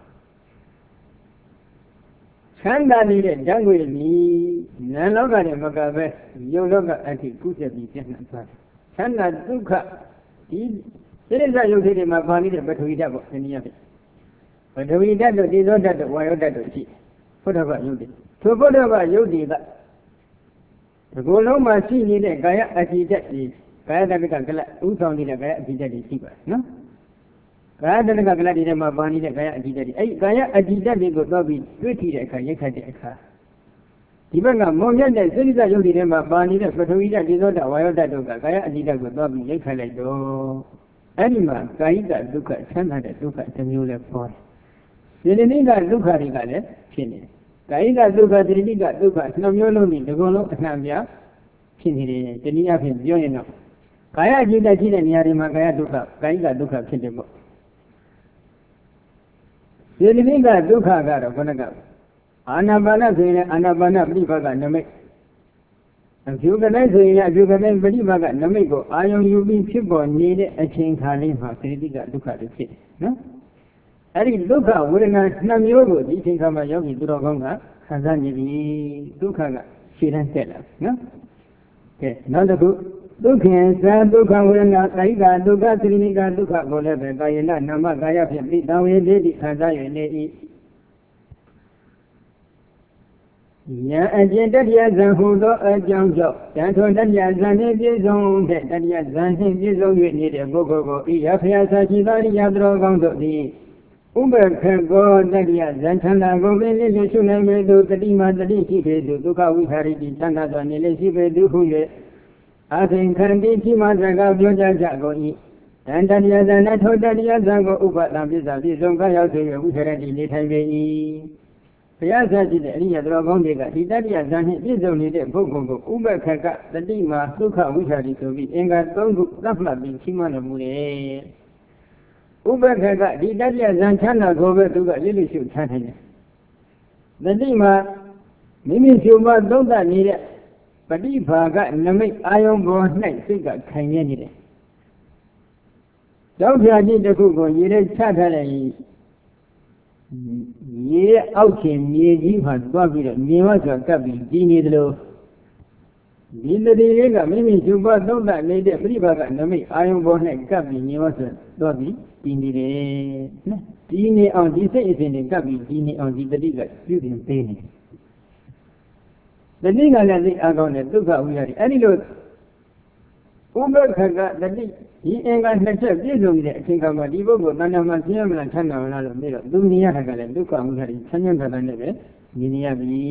ချမ်းသာနေတဲ့ဓာတ်ငွေကြီးနာလောကနဲ့မကပဲယုတ်လောကအထိကုသပြီးပြန့်နှံ့သွားတယ်ချမ်းသာဒုက္ခဒီစိရိသယုတ်တွေမှာပါနေတဲ့ပထဝီဓာတ်ပေါ့ဒီနည်းအားဖြင့်ပထဝီဓာတ်တို့ဒီဇောဓာတ်တို့ဝါယောဓာတ်တို့ရှိဘုဒ္ဓဘာယုတ်တွေထိုဘုဒ္ဓဘာယုတ်တွေကဒီကိုယ်လုံးမှာရှိနေတဲ့ကာယအတ္တိဓာတ်ဒီကာယတတ္တကကလဥဆောင်နေတဲ့ကာယအတ္တိဓာတ်တွေရှိပါတယ်နော်ကာယတတ္တကကလဒီထဲမှာပါနေတဲ့ကာယအတ္တိဓာတ်တွေအဲဒီကာယအတ္တိဓာတ်တွေကိုတော့ပြီးတွေ့ထီတဲ့အခါရိတ်ခတ်တဲ့အခါဒီဘက်ကမုံမြတ်တဲ့စိရိသယုတ်တွေထဲမှာပါနေတဲ့ပထဝီဓာတ်ဒီဇောဓာတ်ဝါယောဓာတ်တို့ကကာယအတ္တိဓာတ်ကိုတော့ပြီးရိတ်ခတ်လိုက်တော့အဲဒီမှာကာယကဒုက္ခချမ်းသာတဲ့ဒုက္ခတစ်မျိုးလည်းပေါ်တယ်စေတသိက်ကဒုက္ခတွေကလည်းဖြစ်နေတယ်ကာယကဒုက္ခစေတသိက်ကဒုက္ခနှစ်မျိုးလုံးနဲ့ဒီကုံလုံးအနှံ့ပြဖြစ်နေတယ်တနည်းအားဖြင့်ပြောရင်တော့ကာယจิตရှိတဲ့နေရာတွေမှာကာယဒုက္ခကာယကဒုက္ခဖြစ်တယ်ပေါ့စေတသိက်ကဒုက္ခကတော့ခဏကအာနာပါနဆိုရင်အာနာပါနပြိပကနမိတ်အဖြူကလေးဆိုရင်အဖြူကလေးပြိပကနမိတ်ကိုအာယုံယူပြီးဖြစ်ပေါ်နေတဲ့အချိန်ခါလေးမှာစေတသိက်ကဒုက္ခတွေဖြစ်တယ်နော်အဲ့ဒီဒုက္ခဝေဒနာနှစ်မျိုးကိုဒီအချိန်ခါမှာယောဂီသူတော်ကောင်းကခံစားနေပြီဒုက္ခကရှင်းတန်းတက်လာနော်ကဲနောက်တစ်ခုဒုက္ခေသဒုက္ခဝေဒနာကာယကဒုက္ခသရိနိကဒုက္ခကိုလည်းပဲကာယနာနာမကာယဖြင့်ပိတံဝေတိတိခံစားရနေ၏ဉာဏ်အကျင့်တတိယဇံဟူသောအကြောင်းကြောင့်တန်ထွန်တတိယဇံနှင့်ပြည့်စုံတဲ့တတိယဇံနှင့်ပြည့်စုံ၍နေတဲ့ပုဂ္ဂိုလ်ကိုဤရဖျားစာရှိသောရိယသူတော်ကောင်းတို့သည်ဥပ္ပခကောတတိယဇံချမ်းသာကိုပင်လေးလေးရှုနိုင်ပေသူတတိမာတတိရှိပေသူဒုက္ခဝိခာရိတိချမ်းသာစွာနေလေးရှိပေသူဟု၍အာသင်္ခန္တိရှိမှစကားပြောကြကြကုန်၏တန်တတိယဇံနဲ့ထိုတတိယဇံကိုဥပဒံပစ္စပြည့်စုံကရောက်စေ၍ဝိခရတိနေထိုင်ပေ၏ဘုရားဆရာကြီးတဲ့အရိယသူတော်ကောင်းတွေကဒီတတိယဇာနှင့်ပြည့်စုံနေတဲ့ပုဂ္ဂိုလ်ကိုဥပ္ပခကတတိမာဒုက္ခဝိခာတိဆိုပြီးအင်္ဂါ၃ခုသတ်မှတ်ပြီးရှိမှတော်မူတယ်။ဥပ္ပခကဒီတတိယဇာချမ်းသာကိုပဲသူကလိလိရှုထားနိုင်တယ်။တတိမှာမိမိရှုမှသုံးသပ်နေတဲ့ပဋိဘာကနမိတ်အာယုံပေါ်၌စိတ်ကခိုင်နေနေတယ်ကြောက်ဖြာကြီးတစ်ခုကိုရေထဲချထားလိုက်ရေအောက်ခြင်းမြေကြီးမှာသွားပြီးတော့မြေဝတ်ဆိုကပ်ပြီးကြီးနေတယ်လို့ဒီတတိလေးကမိမိရှုမှသုံးသပ်နေတဲ့ပဋိဘာကနမိတ်အာယုံပေါ်၌ကပ်ပြီးမြေဝတ်ဆိုသွားပြီးကြီးနေတယ်နော်ဒီနေအောင်ဒီစိတ်အစဉ်တွေကပ်ပြီးဒီနေအောင်ဒီတတိကပြုပြင်ပေးနေတတိကလည်းသိအားကောင်းတဲ့ဒုက္ခဝိဟာရီအဲ့ဒီလိုဥပ္ပခကတတိဒီအင်္ဂါနှစ်ချက်ပြည့်စုံနေတဲ့အချိန်ခါမှာဒီပုဂ္ဂိုလ်တဏ္ဍာမှာဆင်းရဲမလားချမ်းသာမလားလို့ပြီးတော့သူနေရတာကလည်းဒုက္ခဝိဟာရီဆန်းရဲတာနဲ့ပဲနေနေရပြီ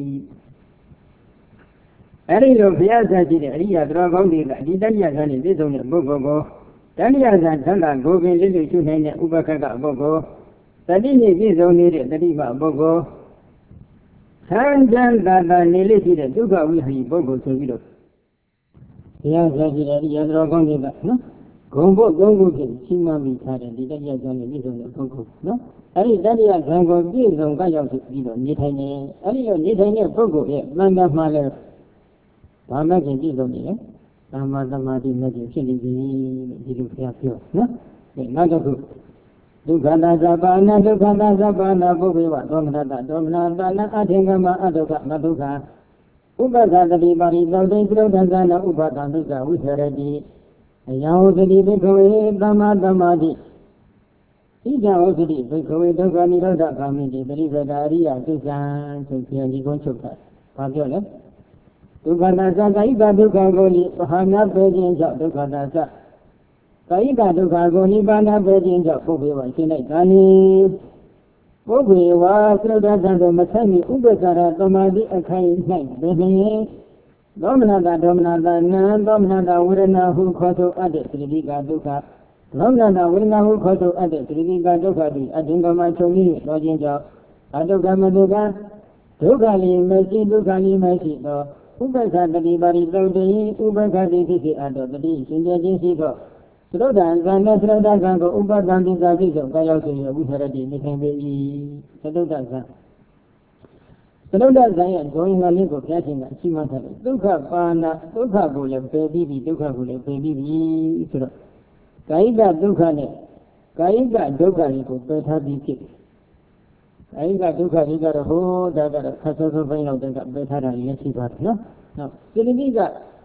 အဲ့ဒီလိုဘုရားဆက်ရှိတဲ့အရိယာတော်ကောင်းတွေကဒီတတိယဇာနဲ့ပြည့်စုံတဲ့ပုဂ္ဂိုလ်ကိုတတိယဇာသံဃာကိုပင်လေးလေးရှုနိုင်တဲ့ဥပ္ပခကပုဂ္ဂိုလ်တတိနဲ့ပြည့်စုံနေတဲ့တတိမပုဂ္ဂိုလ်ဆန်းချမ်းသာသာနေလေးရှိတဲ့ဒုက္ခဝိဟာရီပုဂ္ဂိုလ်ဆိုပြီးတော့ဘုရားဆက်ရှိတဲ့အရိယာတော်ကောင်းတွေကနော်ဂုံဖို့သုံးခုဖြင့်ရှင်းမှပြီးထားတဲ့ဒီတတိယဇာနဲ့ပြည့်စုံတဲ့ပုဂ္ဂိုလ်နော်အဲ့ဒီတတိယဇာကိုပြည့်စုံကရောက်ပြီးတော့နေထိုင်နေအဲ့ဒီလိုနေထိုင်တဲ့ပုဂ္ဂိုလ်ရဲ့မှန်မှန်မှလည်းဘာမှမပြည့်စုံနေလဲသမ္မာသမာဓိနဲ့ဖြစ်နေပြီဒီလိုဘုရားပြောနော်ဒီနောက်တစ်ခုဒုက္ခတာသဗ္ဗအနာဒုက္ခတာသဗ္ဗအနာပုဗ္ဗေဝဒေါမနတဒေါမနတာနအထင်ကမအဒုက္ခမဒုက္ခဥပ္ပခတတိပါရိသောတိပြုဒ္ဓသနာဥပဒံဒုက္ခဝိဟရတိအယံဝသတိဘိခဝေသမ္မာသမာဓိဣဒံဝသတိဘိခဝေဒုက္ခនិရောဓဂာမိတိပရိပဒါရိယသုဇံဆိုပြန်ဒီကုန်းချုပ်တာဘာပြောလဲဒုက္ခတာသကာယိကဒုက္ခကိုလိပဟာနာပေခြင်းကြောင့်ဒုက္ခတာသကာယိကဒုက္ခကိုနိဗ္ဗာန်ပေခြင်းကြောင့်ပုဗ္ဗေဝရှင်းလိုက်တာနိပုဗ္ဗေဝသရုဒ္ဓသံတို့မဆိုင်မီဥပ္ပဇ္ဇာရသမာဓိအခိုင်၌ဘယ်နှင်းဒေါမနတာဒေါမနတာနံဒေါမနတာဝေဒနာဟုခေါ်ဆိုအပ်တဲ့သတိကဒုက္ခဒေါမနတာဝေဒနာဟုခေါ်ဆိုအပ်တဲ့သတိကဒုက္ခသည်အတင်္ဂမချုပ်ပြီးတော်ခြင်းကြောင့်အဒုက္ခမဒုက္ခဒုက္ခလေးမရှိဒုက္ခလေးမရှိတော့ဥပ္ပခတတိပါရိသုတ်တိဥပ္ပခတိဖြစ်ဖြစ်အပ်တော့တတိရှင်ကျခြင်းရှိတော့သရုဒ္ဓံဇာနဲ့သရုဒ္ဓဇံကိုဥပ္ပဒံတိသာပြည့်စုံကာရောက်ဆိုရဝိဟရတိနေထိုင်ပေ၏သရုဒ္ဓဇံသရုဒ္ဓဇံရဲ့ဂုဏ်ငါလေးကိုဘုရားရှင်ကအရှိမှတ်တယ်ဒုက္ခပါဏဒုက္ခကိုလည်းပယ်ပြီးပြီဒုက္ခကိုလည်းပယ်ပြီးပြီဆိုတော့ကာယိကဒုက္ခနဲ့ကာယိကဒုက္ခတွေကိုပယ်ထားပြီးဖြစ်တယ်ကာယိကဒုက္ခတွေကတော့ဟိုဒါကတော့ခက်ဆိုးဆိုးပိုင်းလောက်တည်းကပယ်ထားတာလည်းရှိပါတယ်နော်နောက်စိတ္တိက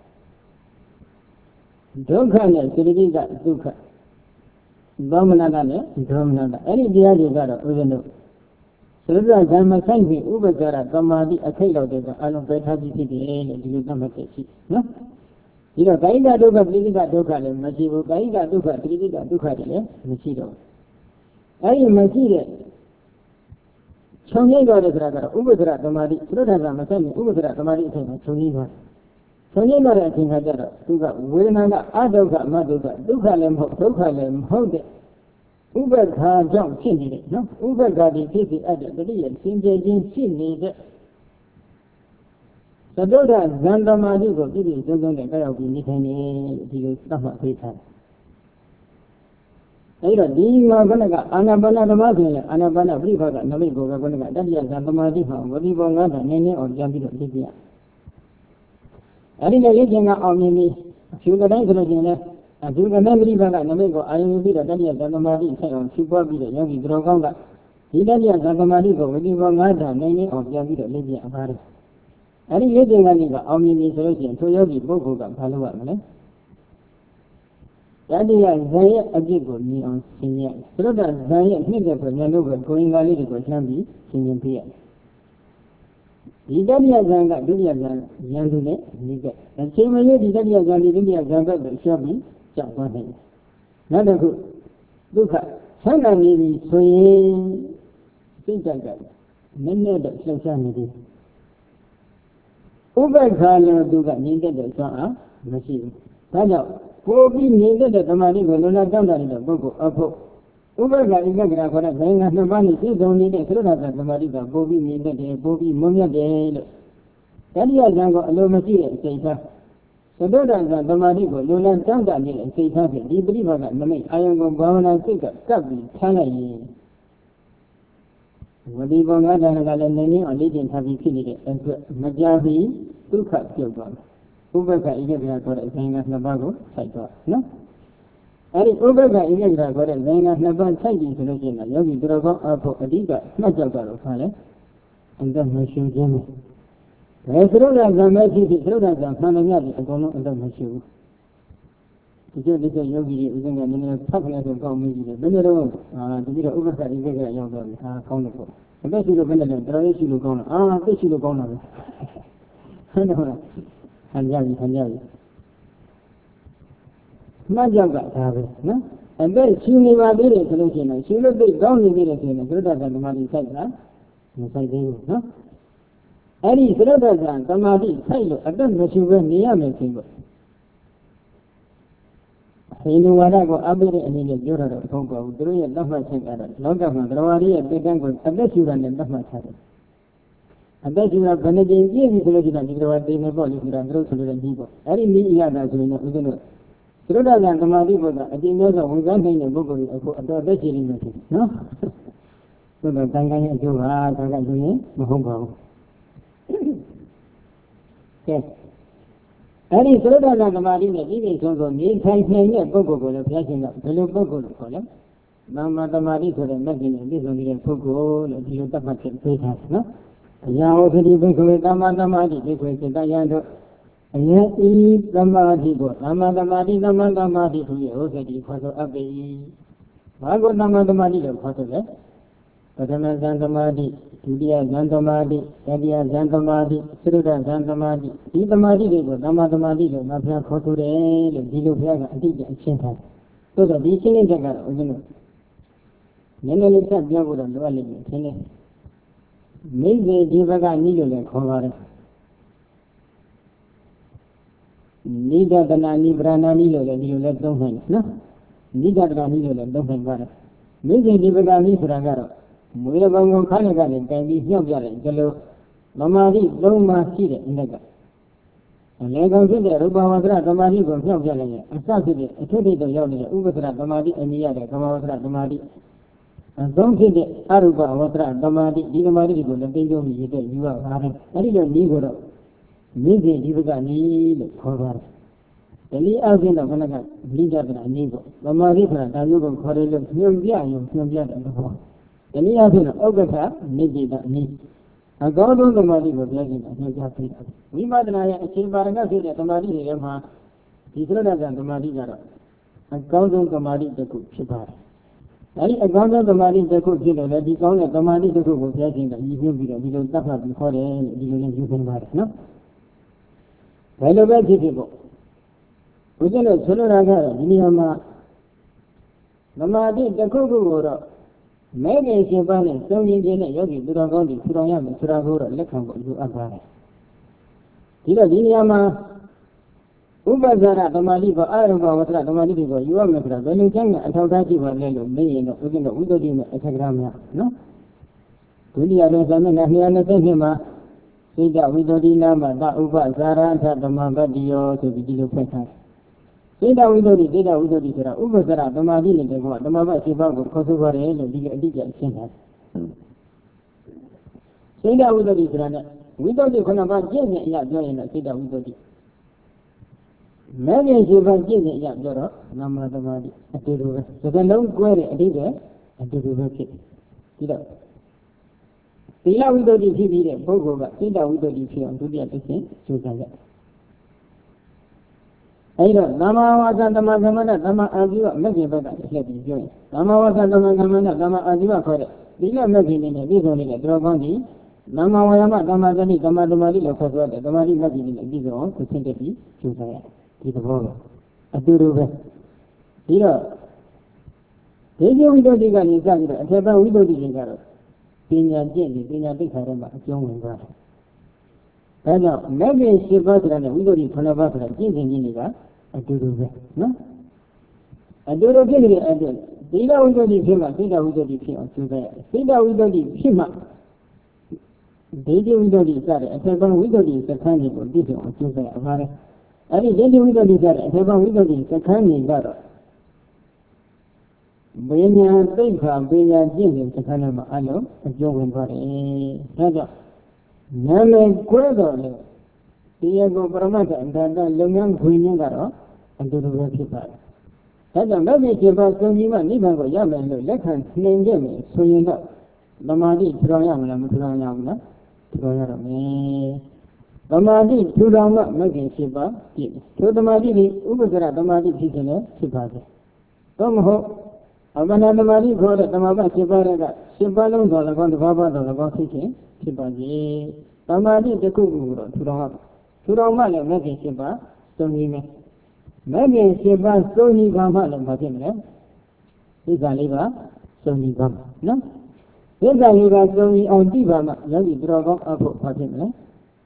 ဒုက္ခနဲ့စိတ္တိကဒုက္ခဒေါမနတနဲ့ဒေါမနတအဲ့ဒီတရားတွေကတော့ဥပ္ပနုသရုပ်ဇာမဆိုင်ပြီးဥပ္ပဇ္ဇာရသမာဓိအထိတ်လောက်တဲ့အလုံးပယ်ထားပြီးဖြစ်တယ်လို့ဒီလိုသတ်မှတ်ချက်ရှိနော်ဒီတော့ကာယိကဒုက္ခပိဋိကဒုက္ခလည်းမရှိဘူးကာယိကဒုက္ခပိဋိကဒုက္ခတွေလည်းမရှိတော့အဲ့ဒီမရှိတဲ့ခြုံငိမ့်သွားတဲ့ဆိုတာကတော့ဥပ္ပဇ္ဇာရသမာဓိသရုပ်ဇာမဆိုင်ပြီးဥပ္ပဇ္ဇာရသမာဓိအထိတ်မှာခြုံငိမ့်သွားခြုံငိမ့်သွားတဲ့အချိန်ခါကျတော့သူကဝေဒနာကအဒုက္ခမဒုက္ခဒုက္ခလည်းမဟုတ်ဒုက္ခလည်းမဟုတ်တဲ့ဥပ္ပခါကြောင့်ဖြစ်နေတယ်နော်ဥပ္ပခါဒီဖြစ်စီအပ်တဲ့တတိယသင်္ကြန်ချင်းဖြစ်နေတဲ့သတုဒ္ဓဇန်သမာဓိကိုပြည့်ပြည့်စုံစုံနဲ့ကြောက်ပြီးနေထိုင်နေဒီလိုသတ်မှတ်ပေးထားတယ်အဲ့တော့ဒီမှာကအာနာပါနဓမ္မဆိုရင်အာနာပါနပြိဖကနမိတ်ကိုပဲကတတိယဇန်သမာဓိမှာဝတိဘောငါးဌာနည်းနည်းအောင်ပြန်ပြီးတော့လေ့ကျင့်ရအဲ့ဒီလေ့ကျင့်ကအောင်မြင်ပြီးအဖြူတိုင်းဆိုလို့ရှိရင်လည်းအဖြူတိုင်းပြိဖကနမိတ်ကိုအာရုံပြီးတော့တတိယဇန်သမာဓိဆက်အောင်ဖြူပွားပြီးတော့ယောဂီတော်ကောင်းကဒီတတိယဇန်သမာဓိကိုဝတိဘောငါးဌာနည်းနည်းအောင်ပြန်ပြီးတော့လေ့ကျင့်အပါတယ်အဲ့ဒီလေ့ကျင့်ကနေကအောင်မြင်ပြီဆိုလို့ရှိရင်ထိုယောဂီပုဂ္ဂိုလ်ကဘာလုပ်ရမလဲတတိယဇန်ရဲ့အပြစ်ကိုမြင်အောင်ရှင်းရသရုပ်ဇန်ရဲ့နှစ်တဲ့ကိုဉာဏ်တို့ကိုကိုယ်င်္ဂါလေးတွေကိုလှမ်းပြီးရှင်းပြရတယ်ဒီတတိယဇန်ကဒုတိယဇန်ဉာဏ်သူနဲ့နိကအချိန်မရွေးဒီတတိယဇန်ဒီဒုတိယဇန်ဘက်ကိုရှင်းပြီးကြောက်သွားတယ်နောက်တစ်ခုဒုက္ခဆန်းနိုင်ပြီဆိုရင်စိတ်ကြိုက်ကနည်းနည်းတော့လှုပ်ရှားနေတယ်ဥပ္ပခါလည်းသူကငြိမ့်တဲ့ဆွမ်းအားမရှိဘူးဒါကြောင့်ကိုယ်ပြီးငြိမ့်တဲ့သမာဓိကိုလုံလောက်တောင်းတတဲ့ပုဂ္ဂိုလ်အဖို့ဥပ္ပခါဧကဂရခေါ်တဲ့နိုင်ငံနှစ်ပါးနဲ့ပြည့်စုံနေတဲ့သရုပ်သာသမာဓိကပို့ပြီးငြိမ့်တဲ့ပို့ပြီးမွန်မြတ်တယ်လို့တတိယဇန်ကိုအလိုမရှိတဲ့စိတ်ထားသဒ္ဒဇန်သမာဓိကိုလုံလောက်တောင်းတနေတဲ့စိတ်ထားဖြင့်ဒီပရိပါကနမိတ်အာယုံကိုဘာဝနာစိတ်ကကပ်ပြီးထားလိုက်ရင် Wadi Bonga dan Galani or leading have you finished it and Majavi, Tuka, Yoga. Ubaka Iga got a thing as Nabago, Saito. No? Ari Ubaka Iga got a thing as Naban Saiti solution, Yogi Drago, Apo Adiga, Majago, Fale, and then Meshu Jimmy. As road as a message is road as a Fanayadi, I don't know, and then Meshu. This is a yogi within a minute, toughness of God, maybe the Benero, to be the Ubaka Iga Yoga, countable. The best is a Benedum, there is you go on. This you go on. Hanjavi. Majaga, no? And then she never did a solution. She looked it down in the solution, good as the money said, no? Any brothers and Tamadi, Silo, I don't know you when the other single. He knew what I got up in the Jura of Congo, doing a love my thing at it. Long after Rawari and began with a best you run and love my habit. I bet you have Benedict years solution and you are being a body with a gross little people. I didn't mean you have that we know. Sroda than Tamadi, I didn't know that we got in a book of the best in no? So the Tanganya Jura, Tanganya, Mahongo. Yes. Any Sroda than Tamadi, even so, the main time a book of the flashing up, the little book of the column. Nama Tamadi could imagine this only a book of you have much patience, no? Yao to the Biko Damadamadi, because the Dayando, and yet eat the Madigo, Namadamadi, Namadamadi to you, also the Pato Abbey. Mago Namadamadi, the Pato, Patana Zantamadi, Julia Zantamadi, Edia Zantamadi, Sruda Zantamadi, Idamadi, Namadamadi, Napia Koture, Diluka, and Chinta. So the beaching in the garden, you know. Many little Jago and Dwelling, Maybe Divaga needle and cover. Neither than a Librana needle and you let them hang, no? Neither than a needle and don't hang water. Maybe Divaga Nifragaro. Muyabango Kanagan can be Yoga, Jello, Mamadi, Loma, Sida, in the gut. And Lego did the Rubawatra, Tamadi, Yoga, and started a 20 Yoga, Ubatra, Tamadi, and the other, Kamawatra, Tamadi. And don't say the Aruba, Watra, Damadi, Dinamadi, the Bingo, you are having a little Nigoro. Maybe you got need cover. The Lee Azin of Vanaga, Liga than a Nigo. Damadi, Danugo, Correlo, Numbia, and the hall. The Lee Azin of Ogata, maybe that need. A god on the Madi was legend and no Japanese. We might not have a Chimbaranga said that the Madi, he's not as the Madi Gara. A god on the Madi, the cook, Chibar. A god of the Madi, the cook, you know, that he called the Madi, the cook was legend that he will be the little Tapa before you can buy it, no? Relevant people. Within a Solanaga, Niyama, the Madi, the cook, or maybe she banned some Indian Yogi, Duragoni, Surayam, Suragura, Lekam, you are. Tila Niyama. Ubazara, the Maliba, Araba, the Maliba, you are Matra, when you can, and how that you were Lelo, Mayin, within the Udodin, Etagramia, no? Tulia Rosamina, he understands him, Sida Udodina, Mada Uba, Zara, the Mabadio, to the Dilu Peta. Sida Udodi, Sida Udodira, Ubazara, the Madini, the Maba Sibago, Kosovo, and Diga Sinha. Sida Udodira, we don't do Konaba, Jenny, Yajoin, Sida Udodi. Many Shiva Jin, Yadoro, Namadamadi, a Tiru. So the long query, a digger, a Tiru. Sila with the TV, Bogo, Sila with the TV on to the other thing, Susan. I don't Nama was under Magamana, Nama Azua, maybe better, let me join. Nama was under Magamana, Nama Azua for it. Dila Magin in a Bizon, a Dragoni, Nama Wayama, Damadani, Damadamadi, Lokosa, the Madi Magin in a Bizon, to send a piece, Susan. The Boga. A Duru. Here. They we don't dig on his other, and ever we don't dig in Garo. Pina Jenny, Pina Bicarama, young brother. And now, maybe she bought and we don't need Panabatra, Jinning Iniga, a Duru. No? A Duru Gilly, and then, Dila we don't dig him, Dila we don't dig him, Dila we don't dig him. They do we don't dig that, and ever we don't dig the kind of video on Tuesday. I didn't we don't desire, and we don't need the kindly better. ဘေးညာသိက္ခာဘေးညာကျင့်တဲ့စကားနဲ့မှအလုံးအကျိုးဝင်သွားတယ်။ဒါကြောင့်နာမည်ကွဲတော်လေတရားကိုပရမတ္ထအန္တလုပ်ငန်းခွင်ခြင်းကတော့အတူတူပဲဖြစ်ပါတယ်။ဒါကြောင့်မဂ္ဂင်7 ပါးစုံကြီးမှနိဗ္ဗာန်ကိုရမယ်လို့လက်ခံနိုင်ခဲ့မယ်ဆိုရင်တော့သမာဓိထူထောင်ရမလားမထူထောင်ရဘူးလားထူထောင်ရတော့မယ်။သမာဓိထူထောင်မှမဂ္ဂင်7 ပါးပြည့်တယ်။ထိုသမာဓိကိုဥပ္ပဒရသမာဓိဖြစ်ခြင်းလည်းဖြစ်ပါစေ။သို့မဟုတ်အပ္ပနာသမာဓိခေါ်တဲ့သမာဓိ7 ပါးက7 ပါးလုံးတော်၎င်းတစ်ပါးပါးတော်၎င်းဖြစ်ခြင်းဖြစ်ပါစေ။သမာဓိတစ်ခုခုတော့ထူထောင်ရပါထူထောင်မှလည်းမဂ္ဂင်7 ပါးစုံကြီးမယ်မဂ္ဂင်7 ပါးစုံကြီးကမှလည်းမဖြစ်မလဲသစ္စာ 4 ပါးစုံကြီးကမှနော်သစ္စာ 4 ပါးစုံကြီးအောင်ကြည့်ပါမှယောဂီတော်ကောင်းအဖို့ဘာဖြစ်မလဲ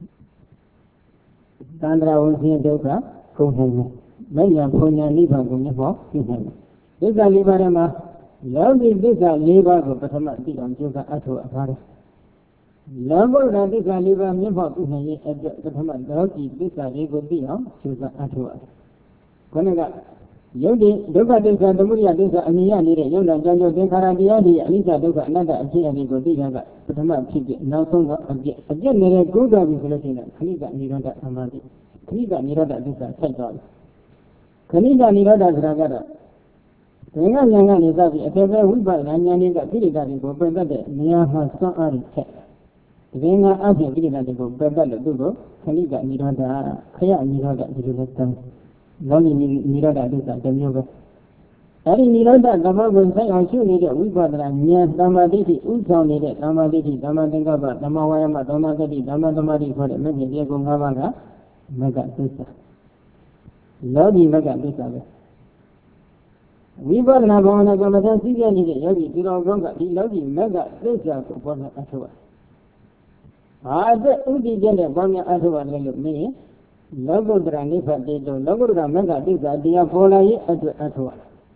သန္တရာဝဆင်းဒုက္ခကုန်နိုင်မယ်မဉ္ဇဉ်ဘုံညာနိဗ္ဗာန်ကိုမျက်မှောက်ပြုနိုင်မယ်သစ္စာ 4 ပါးထဲမှာယောဂီသစ္စာ 4 ပါးကိုပထမသိအောင်ကြိုးစားအထောက်အထားတယ်လောကုတ္တရာသစ္စာ 4 ပါးမျက်မှောက်ပြုနိုင်ရဲ့အတွက်ပထမလောကီသစ္စာ 4 ကိုသိအောင်ကြိုးစားအထောက်ရတယ်ခொနကယုတ်တိဒုက္ခသစ္စာသမုဒယသစ္စာအမြင်ရနေတဲ့ယုံနာကြောင့်သင်္ခါရတရားတွေအနိစ္စဒုက္ခအနတ္တအခြေအနေကိုသိရတာပထမဖြစ်ဖြစ်နောက်ဆုံးကအပြည့်နေတဲ့ကုသပြီဆိုလို့ရှိရင်ခဏိကနိရောဓသမာဓိခဏိကနိရောဓသစ္စာဆက်သွားတယ်ခဏိကနိရောဓဆိုတာကတော့သင်္ကဉာဏ်ကနေစပြီးအထက်ဘက်ဝိပဿနာဉာဏ်တွေကကိလေသာတွေကိုပယ်တတ်တဲ့နေရာမှာစွမ်းအားတွေဆက်သင်္ကအဖြစ်ကိလေသာတွေကိုပယ်တတ်လို့သူ့ကိုခဏိကနိရောဓခရနိရောဓဒီလိုလဲတန်းလောကီနိရောဓသစ္စာတစ်မျိုးပဲအဲဒီနိရောဓသဘောကိုဆိုင်အောင်ရှုနေတဲ့ဝိပဿနာဉာဏ်သမာဓိဥဆောင်နေတဲ့သမာဓိသမာသင်္ကပ္ပသမာဝါယမသမာသတိသမာသမာဓိခေါ်တဲ့မဂ္ဂင်တရားကို 5 ပါးကမဂ္ဂသစ္စာလောကီမဂ္ဂသစ္စာပဲဝိပဿနာဘာဝနာကမ္မထာသိရနေတဲ့ယောဂီဒီတော်ကောင်းကဒီလောကီမဂ္ဂသစ္စာကိုပေါ်လာအထောက်ဘာအတွက်ဥတည်ကျတဲ့ဘောင်းများအထောက်ရတယ်လို့မင်းလောကုတ္တရာနိဗ္ဗာန်တေတုလောကုတ္တရာမဂ္ဂသစ္စာတရားပေါ်လာရဲ့အတွက်အထောက်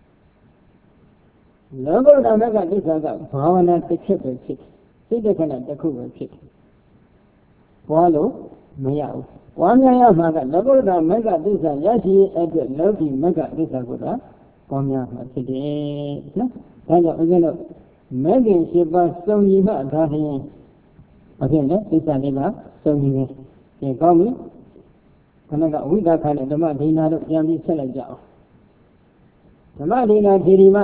လောကုတ္တရာမဂ္ဂသစ္စာကဘာဝနာတစ်ချက်ပဲဖြစ်စိတ်တခဏတစ်ခုပဲဖြစ်ပွားလို့မရဘူးပွားများရမှာကလောကုတ္တရာမဂ္ဂသစ္စာရရှိရဲ့အတွက်လောကီမဂ္ဂသစ္စာကိုတော့ပေါင်းများမှာဖြစ်တယ်နော်ဒါကြောင့်ဦးဇင်းတို့မဂ္ဂင်7 ပါးစုံညီမှဒါဖြင့်အဖြစ်နဲ့သစ္စာ 4 ပါးစုံညီတယ်ဒီကောင်းပြီခဏကဝိသခနဲ့ဓမ္မဒိနာတို့ပြန်ပြီးဆက်လိုက်ကြအောင်ဓမ္မဒိနာသီရိမ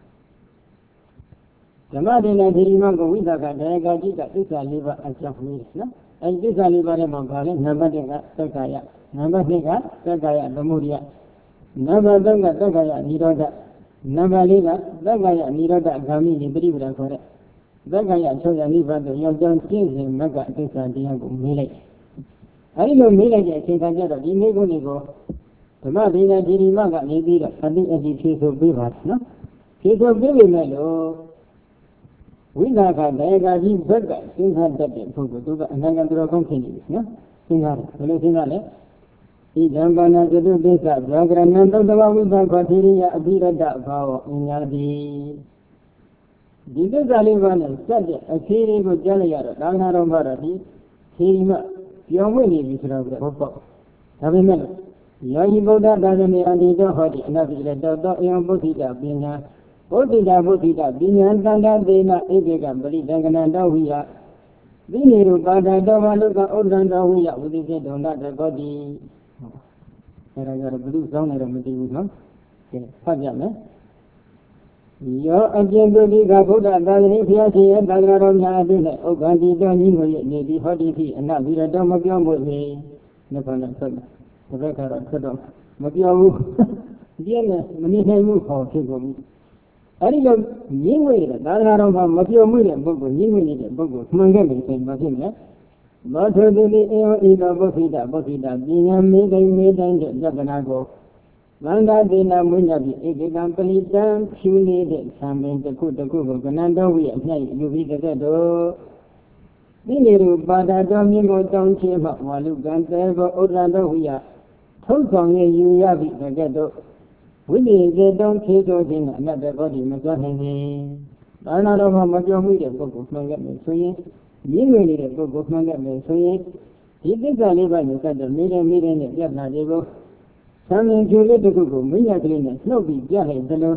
ကိုဝိသခတရားကကြည့်တာသစ္စာ 4 ပါးအကြောင်းလေးနော်အဲဒီသစ္စာ 4 ပါးထဲမှာဗာလဲနံပါတ် 1 ကသက္ကာယနံပါတ် 2 ကသက္ကာယသမုဒယနံပါတ် 3 ကသက္ကာယနိရောဓနံပါတ် 4 ကသက္ကာယနိရောဓဂာမိနိပရိပဒခေါ်တဲ့သက္ကာယချုပ်ရနိဗ္ဗာန်ကိုရောက်ကြောင်းကျင့်စဉ်မဂ္ဂသစ္စာတရားကိုမေးလိုက်အဲဒီလိုမေးလိုက်တဲ့အချိန်ခါကျတော့ဒီမေးခွန်းတွေကိုဓမ္မဒိနာဒီရိမကနေပြီးတော့အတိအကျဖြေဆိုပေးပါနော်ဖြေဆိုပေးပေမဲ့လို့ဝိသခတရားကကြီးဘက်ကစဉ်းစားတတ်တဲ့ပုဂ္ဂိုလ်သူကအနန္တတော်ကောင်းဖြစ်နေပြီနော်စဉ်းစားတယ်ဘယ်လိုစဉ်းစားလဲဣဒံဘာနာသတုသစ္စာဗျာကရဏံသုတ္တဝဝိသခသီရိယအဘိရတ္တဘာဝအညာတိဒီသစ္စာ 4 ပါးနဲ့စက်တဲ့အခြေအနေကိုကြားလိုက်ရတော့သာသနာတော်မှာတော့ဒီခြေမှပြောင်းဝင်နေပြီဆိုတော့ဟုတ်ပေါ့ဒါပေမဲ့ယောဂီဗုဒ္ဓသာသနာအန္တိတော်ဟောဒီအနာပိရတောတောအယံပုသိတပညာပုသိတပညာသန္တာသေနဧကေကပရိသင်္ကနတောဝိယသီနေရပါဒတော်ဘာလုကဥဒ္ဒံတော်ဝိယဝိသိကေဒုံဒတကောတိအဲဒါကြတော့ဘုသူစောင်းနေတော့မသိဘူးနော်ကဲဖတ်ပြမယ်ယောအကျဉ်သူတိကဗုဒ္ဓသာသနာဘုရားရှင်ရဲ့သာသနာတော်များအတွင်းနဲ့ဥက္ကံတိတော်ကြီးကိုရဲ့နေပြီးဟောတိဖြစ်အနဗိရတော်မပြောမှုဖြင့်နိဗ္ဗာန်ဆက်တယ်တပည့်ကတော့ဆက်တော့မပြောဘူးဒီနဲ့မနေနိုင်ဘူးခေါ်ဖြစ်ကုန်ပြီအဲဒီလိုညင်းဝဲတဲ့သာသနာတော်မှာမပြောမှုတဲ့ပုဂ္ဂိုလ်ညင်းဝဲနေတဲ့ပုဂ္ဂိုလ်မှန်ခဲ့ပြီဆိုရင်မဖြစ်နဲ့ဘောထုတိဧဝဣသောပုခိတပညာမေတိုင်းတဲ့ပြဿနာကိုမန္တဒေနမွေးညပြီးဧကေကံပလိတံဖြူနေတဲ့သံပင်တစ်ခုကိုကနန္တော်ဝိအမြတ်ယူပြီးတဲ့တော့ဒီနေရပါဒတော်မြင့်ကိုတောင်းချေမှဝါလူကံတဲကိုဥဒ္ဒတော်ဝိယထုတ်ဆောင်ရယူရပြီးတဲ့တော့ဝိနည်းစေတောင်းဖြေဆိုခြင်းကအနတ္တဘောဓိမစွမ်းနိုင်ဘူး။ဒါနာတော်မှာမပြောမှုတဲ့ပုဂ္ဂိုလ်မှန်ခဲ့မယ်ဆိုရင်ရင်းဝင်နေတဲ့ပုဂ္ဂိုလ်မှန်ခဲ့မယ်ဆိုရင်ဒီသစ္စာ 4 ပါးကိုစတဲ့မိတဲ့နဲ့ပြတ်လာတယ်ကိုသံဃာကျိုးလေးတစ်ခုကိုမိညာကလေးနဲ့နှုတ်ပြီးပြလိုက်တယ်လို့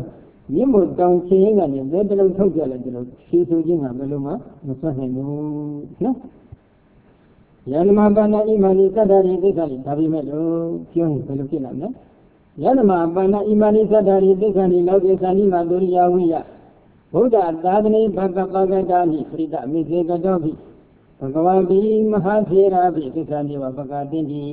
မြင့်မို့တောင်ချင်းရင်ကနေဘယ်တလုံးထုတ်ကြလဲဒီလိုဖြေဆိုခြင်းကဘယ်လိုမှမဆွတ်နိုင်ဘူးနော်ယန္တမပါဏိမာနိသတ္တရိသိက္ခာလိဒါပေမဲ့လို့ပြောရင်ဘယ်လိုဖြစ်လာမလဲယန္တမပါဏိမာနိသတ္တရိသိက္ခာလိလောကေသန္တိမသုရိယဝိယဗုဒ္ဓသာသနေဘဂပဂတာနိပရိဒမေဇေကတောပိဘဂဝတိမဟာသေရာပိသိက္ခာနိဝပကတိတိ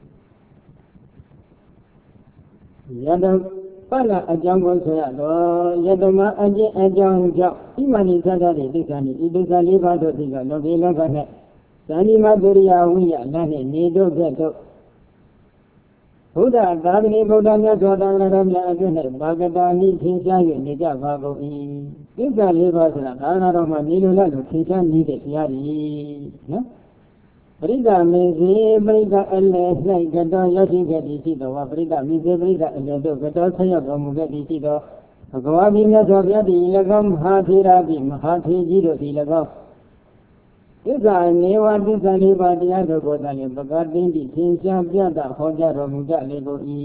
ယတပလအကြောင်းကိုဆိုရတော့ယတမအကျင့်အကြောင်းကြောင့်ဣမဏိသတ္တရိသိက္ခာနိဤသိက္ခာလေးပါးတို့သည်ကလောကေလောက၌သန္တိမသုရိယဝိယလနှင့်နေတို့ကဲ့သို့ဘုဒ္ဓသာသနေဗုဒ္ဓမြတ်စွာဘုရားတော်မြတ်အတွင်း၌ဘာဂတာနိထင်ရှား၍နေကြပါကုန်၏သစ္စာလေးပါးဆိုတာသာသနာတော်မှာနေလိုလားလို့ထင်ရှားနေတဲ့တရားတွေနော်ပရိဒမေဇေပရိဒအလယ်၌ကတော်ရောက်ရှိခဲ့သည်ရှိသောပရိဒမေဇေပရိဒအလယ်တို့ကတော်ဆက်ရောက်တော်မူခဲ့သည်ရှိသောဘဂဝါမြတ်စွာဘုရားသည်၎င်းမဟာသေရာတိမဟာသေကြီးတို့သည်၎င်းသစ္စာနေဝသစ္စာလေးပါးတရားတို့ကိုသာလျှင်ပကတိတိသင်္ချာပြတာဟောကြားတော်မူကြလေကုန်၏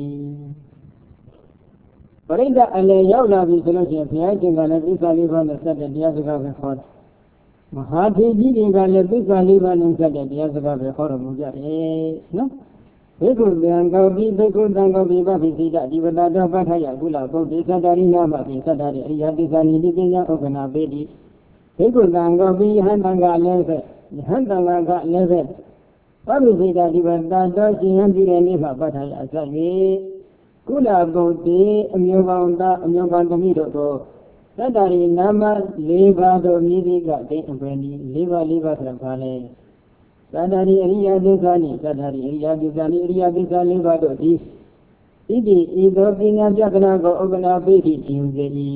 ပရိဒအလယ်ရောက်လာပြီဆိုလို့ရှိရင်ဘုရားရှင်ကလည်းသစ္စာလေးပါးနဲ့ဆက်တဲ့တရားစကားပဲဟောတယ်မဟာသေကြီးတွေကလည်းသစ္စာလေးပါးနဲ့ဆက်တဲ့တရားစကားပဲဟောတော်မူကြတယ်နော်ဘေကုသံကောပိဘေကုသံကောပိပပိစိတဒီဝတ္တတော်ပဋ္ဌာယကုလပုဒ္ဒေသတ္တရိနာမပိသတ္တရိအရိယသစ္စာနိတိပညာဥက္ကနာပေတိဘေကုသံကောပိယဟန်တံကလည်းပဲယဟန်တံကလည်းပဲပပိစိတဒီဝတ္တတော်ရှင်ဟန်ပြုတဲ့နေ့မှာပဋ္ဌာယအစ၍ကုလပုဒ္ဒေအမျိုးပေါင်းသားအမျိုးပေါင်းသမီးတို့ကိုသတ္တရိနာမ၄ပါးတို့မြည်သည်ကတိအပွင့်ဒီ၄ပါးဆိုတာဘာလဲသတ္တရိအရိယသစ္စာနိသတ္တရိအရိယသစ္စာနိအရိယသစ္စာ၄ပါးတို့သည်ဣတိဤသောပညာပြကနာကိုဥက္ကနာပိတိယူစေ၏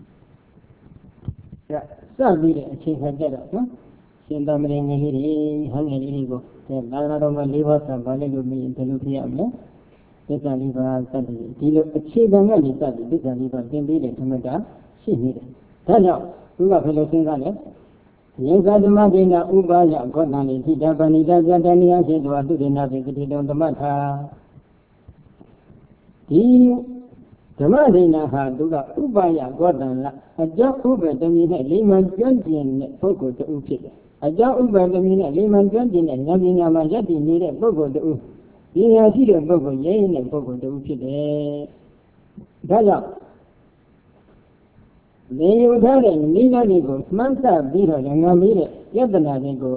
စပြီးတဲ့အချိန်ခါကြတော့နော်ရှင်သာမဏေငယ်လေးတွေဟန်ငယ်လေးတွေကိုသာသနာတော်မှာ၄ပါးဆက်ပါလိမ့်လို့မင်းဘယ်လိုဖြစ်ရမလဲသစ္စာ၄ပါးစသည်ဒီလိုအခြေခံကနေစသည်သစ္စာ၄ပါးသင်ပေးတဲ့ဓမ္မတာရှိနေတယ်ဒါကြောင့်သူကဘယ်လိုစဉ်းစားလဲယေဇဓမ္မဒေနာဥပါယဂောတံလိထိတပဏိတဇတနိယဖြစ်သောသူဒေနာပိတိတုံဓမ္မထာဒီဓမ္မဒေနာဟာသူကဥပါယဂောတံလအကြောင်းဥပ္ပတမီနဲ့လိမ္မာကျွမ်းကျင်တဲ့ပုဂ္ဂိုလ်တူဖြစ်တယ်အကြောင်းဥပ္ပတမီနဲ့လိမ္မာကျွမ်းကျင်တဲ့ဉာဏ်ပညာမှာယက်တည်နေတဲ့ပုဂ္ဂိုလ်တူပညာရှိတဲ့ပုဂ္ဂိုလ်ရဲရင်တဲ့ပုဂ္ဂိုလ်တူဖြစ်တယ်ဒါကြောင့်နေယူထားတဲ့နိလတွေကိုမှန်းဆပြီးတော့ငါမေးတဲ့ယတနာတွေကို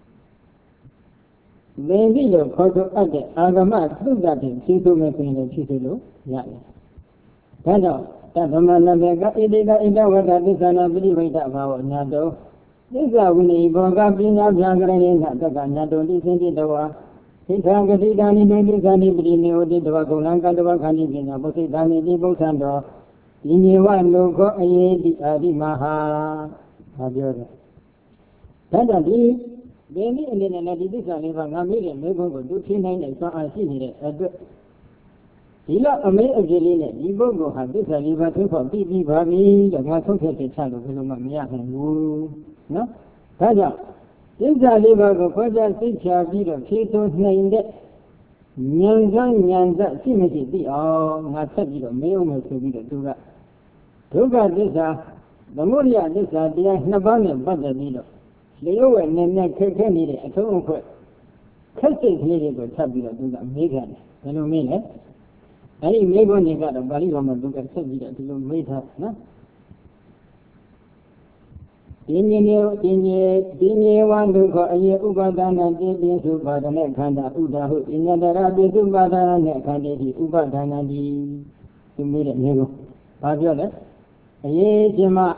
သင်ပြီးလို့ခေါ်ဆိုအပ်တဲ့အာဂမသုဒ္ဓတိဖြည့်ဆိုမဲ့ဆိုရင်လည်းဖြည့်ဆိုလို့ရတယ်။ဒါကြောင့်သဗ္ဗမနဘေကဣတိကဣဒဝတ္တသစ္စာနာပိဋိဝိတ္တဘာဝညာတောသစ္စာဝိနည်းဘောကပညာပြကရဏိသတက္ကညာတောတိသင်္တိတဝါသစ္စာဂတိတာနိဒုသစ္စာနိပရိနေဝတိတဝကုလံကတဝခန္တိပညာပုစိတာနိတိပု္ပ္ပံတော်ဒီညေဝလောကောအယေတိအာတိမဟာဘာပြောတယ်ဒါကြောင့်ဒီနေ့အနေနဲ့လည်းဒီသစ္စာလေးပါငါမေးတဲ့မေးခွန်းကိုသူထင်နိုင်တဲ့စွမ်းအားရှိနေတဲ့အတွက်ဒီလောက်အမေးအပြေလေးနဲ့ဒီပုဂ္ဂိုလ်ဟာသစ္စာလေးပါသိဖို့ပြီးပါပြီလို့ငါဆုံးဖြတ်ချက်ချလို့ဘယ်လိုမှမရနိုင်ဘူးနော်ဒါကြောင့်သစ္စာလေးပါကိုခွဲခြားသိချပြီးတော့ဖြေဆိုနိုင်တဲ့ဉာဏ်ကဉာဏ်သက်ရှိမရှိသိအောင်ငါဆက်ပြီးတော့မေးအောင်မယ်ဆိုပြီးတော့သူကဒုက္ခသစ္စာသမုဒယသစ္စာတရားနှစ်ပါးနဲ့ပတ်သက်ပြီးတော့လျှို့ဝဲနေနဲ့ခက်ခဲနေတဲ့အထုံးအခွက်ခက်စိတ်ကလေးတွေကိုထပ်ပြီးတော့သူကမေးကြတယ်ဘယ်လိုမေးလဲအဲဒီမေးခွန်းတွေကတော့ပါဠိတော်မှာသူကဆက်ပြီးတော့ဒီလိုမေးထားနော်ဒီညေဝဒုက္ခအယေဥပါဒနာတိပိစုပါဒနဲ့ခန္ဓာဥဒါဟုပညာတရာပိစုပါဒနာနဲ့ခန္ဓာတိဥပါဒနာတိသူမေးတဲ့မေးခွန်းဘာပြောလဲအယေရှင်မ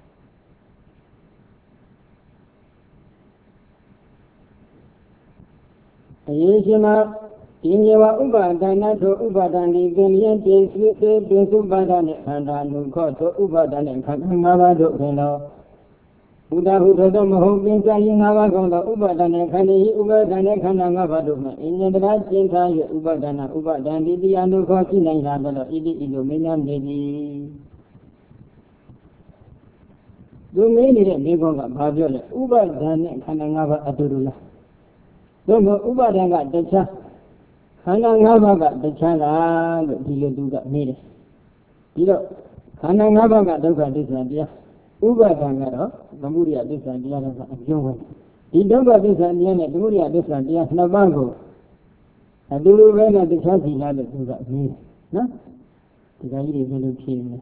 အယေရှင်မဒီညေဝဥပါဒနာထိုဥပါဒံဒီပင်လျင်ပိစုပါဒနဲ့ခန္ဓာနုခောထိုဥပါဒနဲ့ခန္ဓာ၅ပါးတို့ပင်တော်ဘုဒ္ဓဟုသောမဟုတ်ပင်စာရင်၅ပါးကုန်သောဥပါဒနာခန္ဓာဤဥပါဒနာခန္ဓာ၅ပါးတို့မှာအញ្ញတရာကျင့်ထား၍ဥပါဒနာဥပါဒံဒီတရားတို့ခေါ်ရှိနိုင်လာသောဣတိဤလိုမင်းများနေသည်သူမင်းနေတဲ့မိဘကဘာပြောလဲဥပါဒနာခန္ဓာ၅ပါးအတူတူလားသို့မဟုတ်ဥပါဒနာကတခြားခန္ဓာ၅ပါးကတခြားလားလို့ဒီလိုသူကမေးတယ်ဒီတော့ khả năng ngã ba cả đâu cả đi sang dia uba thang đó tấm bùi đi sang dia là giống vậy đi đâu cả đi sang dia này tấm bùi đi sang dia nó bao gồm dulu bên là đi sang thì là được rồi nhỉ nó thì cái gì về lúc khi này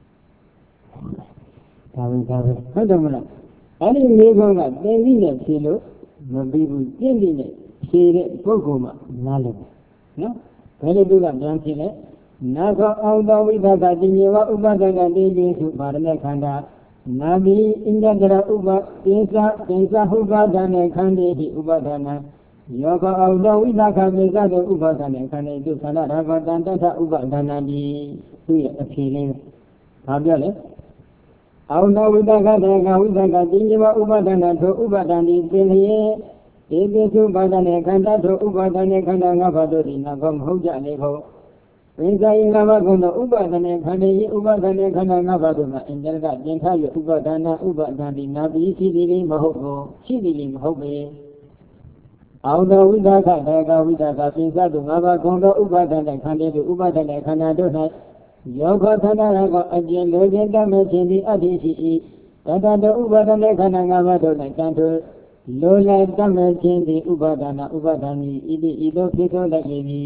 cao hết đâu mà anh ấy mấy con là tên gì này thì lúc mà bị tên gì này thì đấy vô cùng mà nó được nó cái này tôi làm thì đấy nó có ông đâu bây giờ cái gì nhiều quá uba cái gì gì sự bảo này khăn đá nabi inda jara uba tensa uba này khăn đi thì uba này yoga ông đâu bây giờ cái gì cái uba này khăn đi tôi khăn đá và tan ta uba này đi tôi thì này bao giờ đấy ông đâu bây giờ cái gì nhiều quá uba này thôi uba đi thì ये सुबादने खंडा तो उपादने खंडा ngabadori na gom hojja ne ko insai ngabagunda upadane khande yi upadane khanda ngabadona injarga jinta yu upadana upadani nabi sidili mahokko sidili mahokbe auda widaka daga widaka pinsa tu ngabagunda upadane khande tu upadane khanda do nai yoga khanda ko ajin lo jin tame chindi adisi i tata do upadane khanda ngabadona tanto lola tame chindi upadana upadani idi ido pito lagebi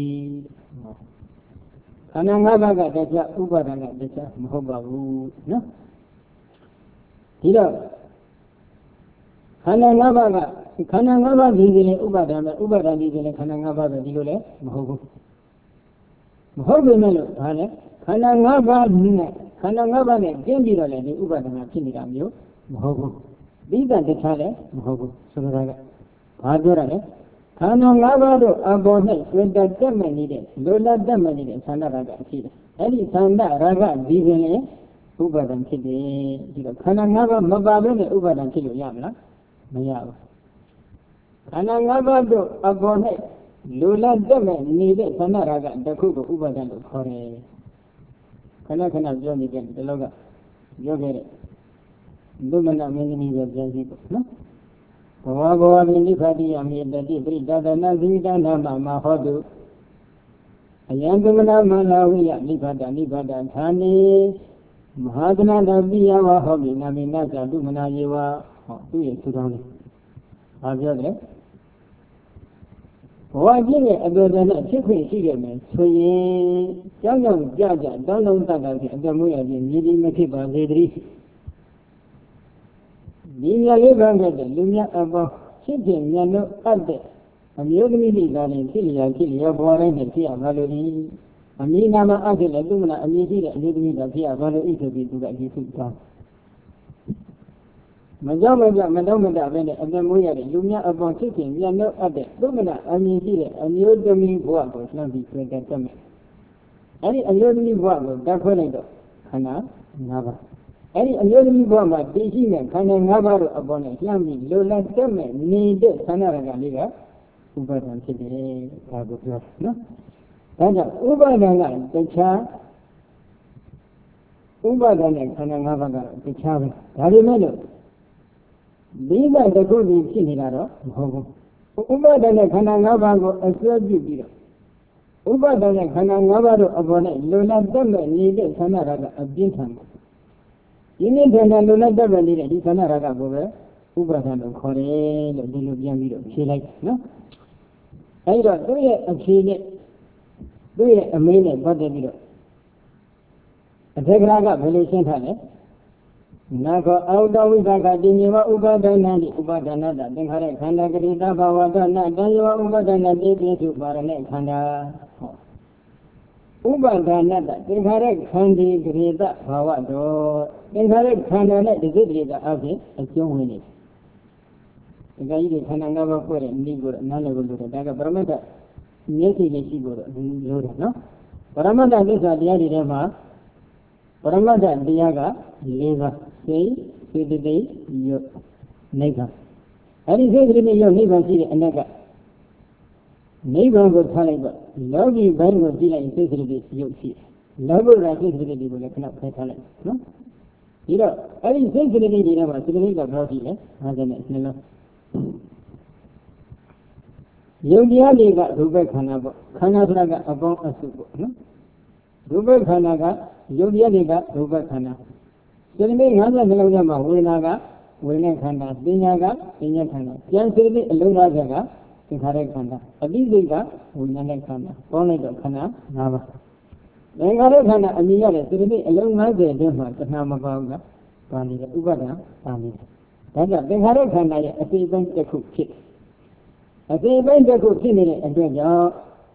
khana ngaba ka tacha upadana tacha mahobba bu no di do khana ngaba di ne upadani di ne khana ngaba be di lo le mahobbu mahobbe me lo ha le khana ngaba ne cin bi do le di upadana phit nida myo mahobbu di ta tacha le mahobbu so da ka ba pyo ra le khana ngaba do abo nai sweta tat me ni de lola tat me ni de thanda raga achi de edi thanda raga di pin le upadan phit de di do khana ngaba ma pa be ne upadan phit lo ya ma la ma ya bu khana ngaba do abo nai lola tat me ni de thanda raga takku ko upadan lo khaw de khana pyo ni de di lo ka pyo ke de Dumana meni be janji ko no Bawa meni khadi amiyati pridadana zidana ma hodu ayandumana malawiya nibada thani mahadana nabiya wa hobi namina dumana yewa tu ye thu dang le ba pyo de bawa ji ne adoda na phit khwin shi ge me so yin joung ja dong long tat ta phit adat mo ya ji ni di ma phit ba le triဒီမြတ်လေးပန်းခဲ့တဲ့လူမြတ်အပေါင်းဖြစ်ဖြစ်မြတ်လို့အပ်တဲ့အမျိုးသမီးတွေလည်းဖြစ်လျက်ပေါ်တိုင်းနဲ့ဖြစ်ရပါလို့ဒီအမည်နာမအပ်တဲ့လူမနာအမည်ရှိတဲ့အမျိုးသမီးတွေဖြစ်ရပါလို့ဤဆိုပြီးသူကယေရှုတောင်းမကြောက်မပြမတော့မတပဲနဲ့အသက်မွေးရတဲ့လူမြတ်အပေါင်းဖြစ်ဖြစ်မြတ်လို့အပ်တဲ့လူမနာအမည်ရှိတဲ့အမျိုးသမီးဘဝကိုလှမ်းပြီးဆွေးတတ်မယ်အဲဒီအမျိုးသမီးဘဝကိုတတ်ခွဲလိုက်တော့ခန္ဓာ၅ပါးအဲ့ဒီအမျိုးသမီးဘဝမှာတည်ရှိတဲ့ခန္ဓာ၅ပါးတို့အပေါ်နဲ့လှမ်းပြီးလိုလားတက်မဲ့နေတဲ့ခန္ဓာရကလေးကဥပါဒံဖြစ်တယ်ဒါကိုပြောနော်ဒါကြောင့်ဥပါဒံကတခြားဥပါဒံနဲ့ခန္ဓာ၅ပါးကတခြားပဲဒါပေမဲ့လို့ဒီကတခုတည်းဖြစ်နေတာတော့မဟုတ်ဘူးဥပါဒံနဲ့ခန္ဓာ၅ပါးကိုအစွဲပြုပြီးတော့ဥပါဒံနဲ့ခန္ဓာ၅ပါးတို့အပေါ်နဲ့လိုလားတက်မဲ့နေတဲ့ခန္ဓာရကအပြင်းထန်တယ်ဒီနေ့တည်းကလုံလက်တက်ပဲနေတဲ့ဒီခန္ဓာရကကိုပဲဥပါဒံလို့ခေါ်တယ်လို့ဒီလိုပြန်ပြီးတော့ဖြေလိုက်နော်အဲဒီတော့သူ့ရဲ့အဖြေနဲ့သူ့ရဲ့အမေးနဲ့ပတ်သက်ပြီးတော့အထေကရာကဘယ်လိုရှင်းထားလဲနာခောအောတဝိသကတိညေဝဥပါဒနာတိဥပါဒနာတသင်္ခါရခန္ဓာကတိတဘာဝတနာတယောဥပါဒနာတိပိစုပါရณะခန္ဓာဥပါဒနာတသင်္ခါရခန္ဒီကတိတဘာဝတော်သင်္ခါရခန္ဓာနဲ့ဒီစိတ်တွေကအဖြစ်အကျုံးဝင်နေဒီကကြီးတွေခန္ဓာ၅ပါးဖွဲ့တဲ့နိကိုနားလည်ဖို့လိုတယ်ဒါကပရမတ္ထမျက်စိနဲ့ရှိဖို့လိုတယ်နော်ပရမတ္ထသစ္စာတရားတွေထဲမှာပရမတ္ထတရားက၄ပါးစိတ်စေတသိက်ယုတ်နိဗ္ဗာန်အဲဒီစိတ်စေတသိက်ယုတ်နိဗ္ဗာန်ရှိတဲ့အနက်ကနိဗ္ဗာန်ကိုထားလိုက်တော့လောကီဘိုင်းကိုကြည့်လိုက်စိတ်စေတသိက်ယုတ်ရှိလောဘရာစိတ်စေတသိက်ကိုလည်းခဏဖယ်ထားလိုက်နော်ဒီတော့အဲ့ဒီစိတ်စေတသိက်တွေထဲမှာစေတသိက်ကဘာဖြစ်လဲ50နဲ့နှလုံးယုတ်တရားတွေကရူပခန္ဓာပေါ့ခန္ဓာဆိုတာကအပေါင်းအစုပေါ့နော်ရူပခန္ဓာကယုတ်တရားတွေကရူပခန္ဓာစေတသိက်50နှလုံးထဲမှာဝေဒနာကဝေဒနာခန္ဓာပညာကပညာခန္ဓာဉာဏ်စေတသိက်အလုံးစုံကသင်္ခါရခန္ဓာအတိစိတ်ကဝိညာဉ်ခန္ဓာပေါင်းလိုက်တော့ခန္ဓာ5ပါးသင်္ခါရခန္ဓာအမြင်ရတဲ့စေတသိက်အလုံး50အတွင်းမှာတဏှာမပါဘူးကပါနေတယ်ဥပါဒံပါနေတယ်ဒါကြောင့်သင်္ခါရခန္ဓာရဲ့အစိတ်ပိုင်းတစ်ခုဖြစ်အစိတ်ပိုင်းတစ်ခုဖြစ်နေတဲ့အတွက်ကြောင့်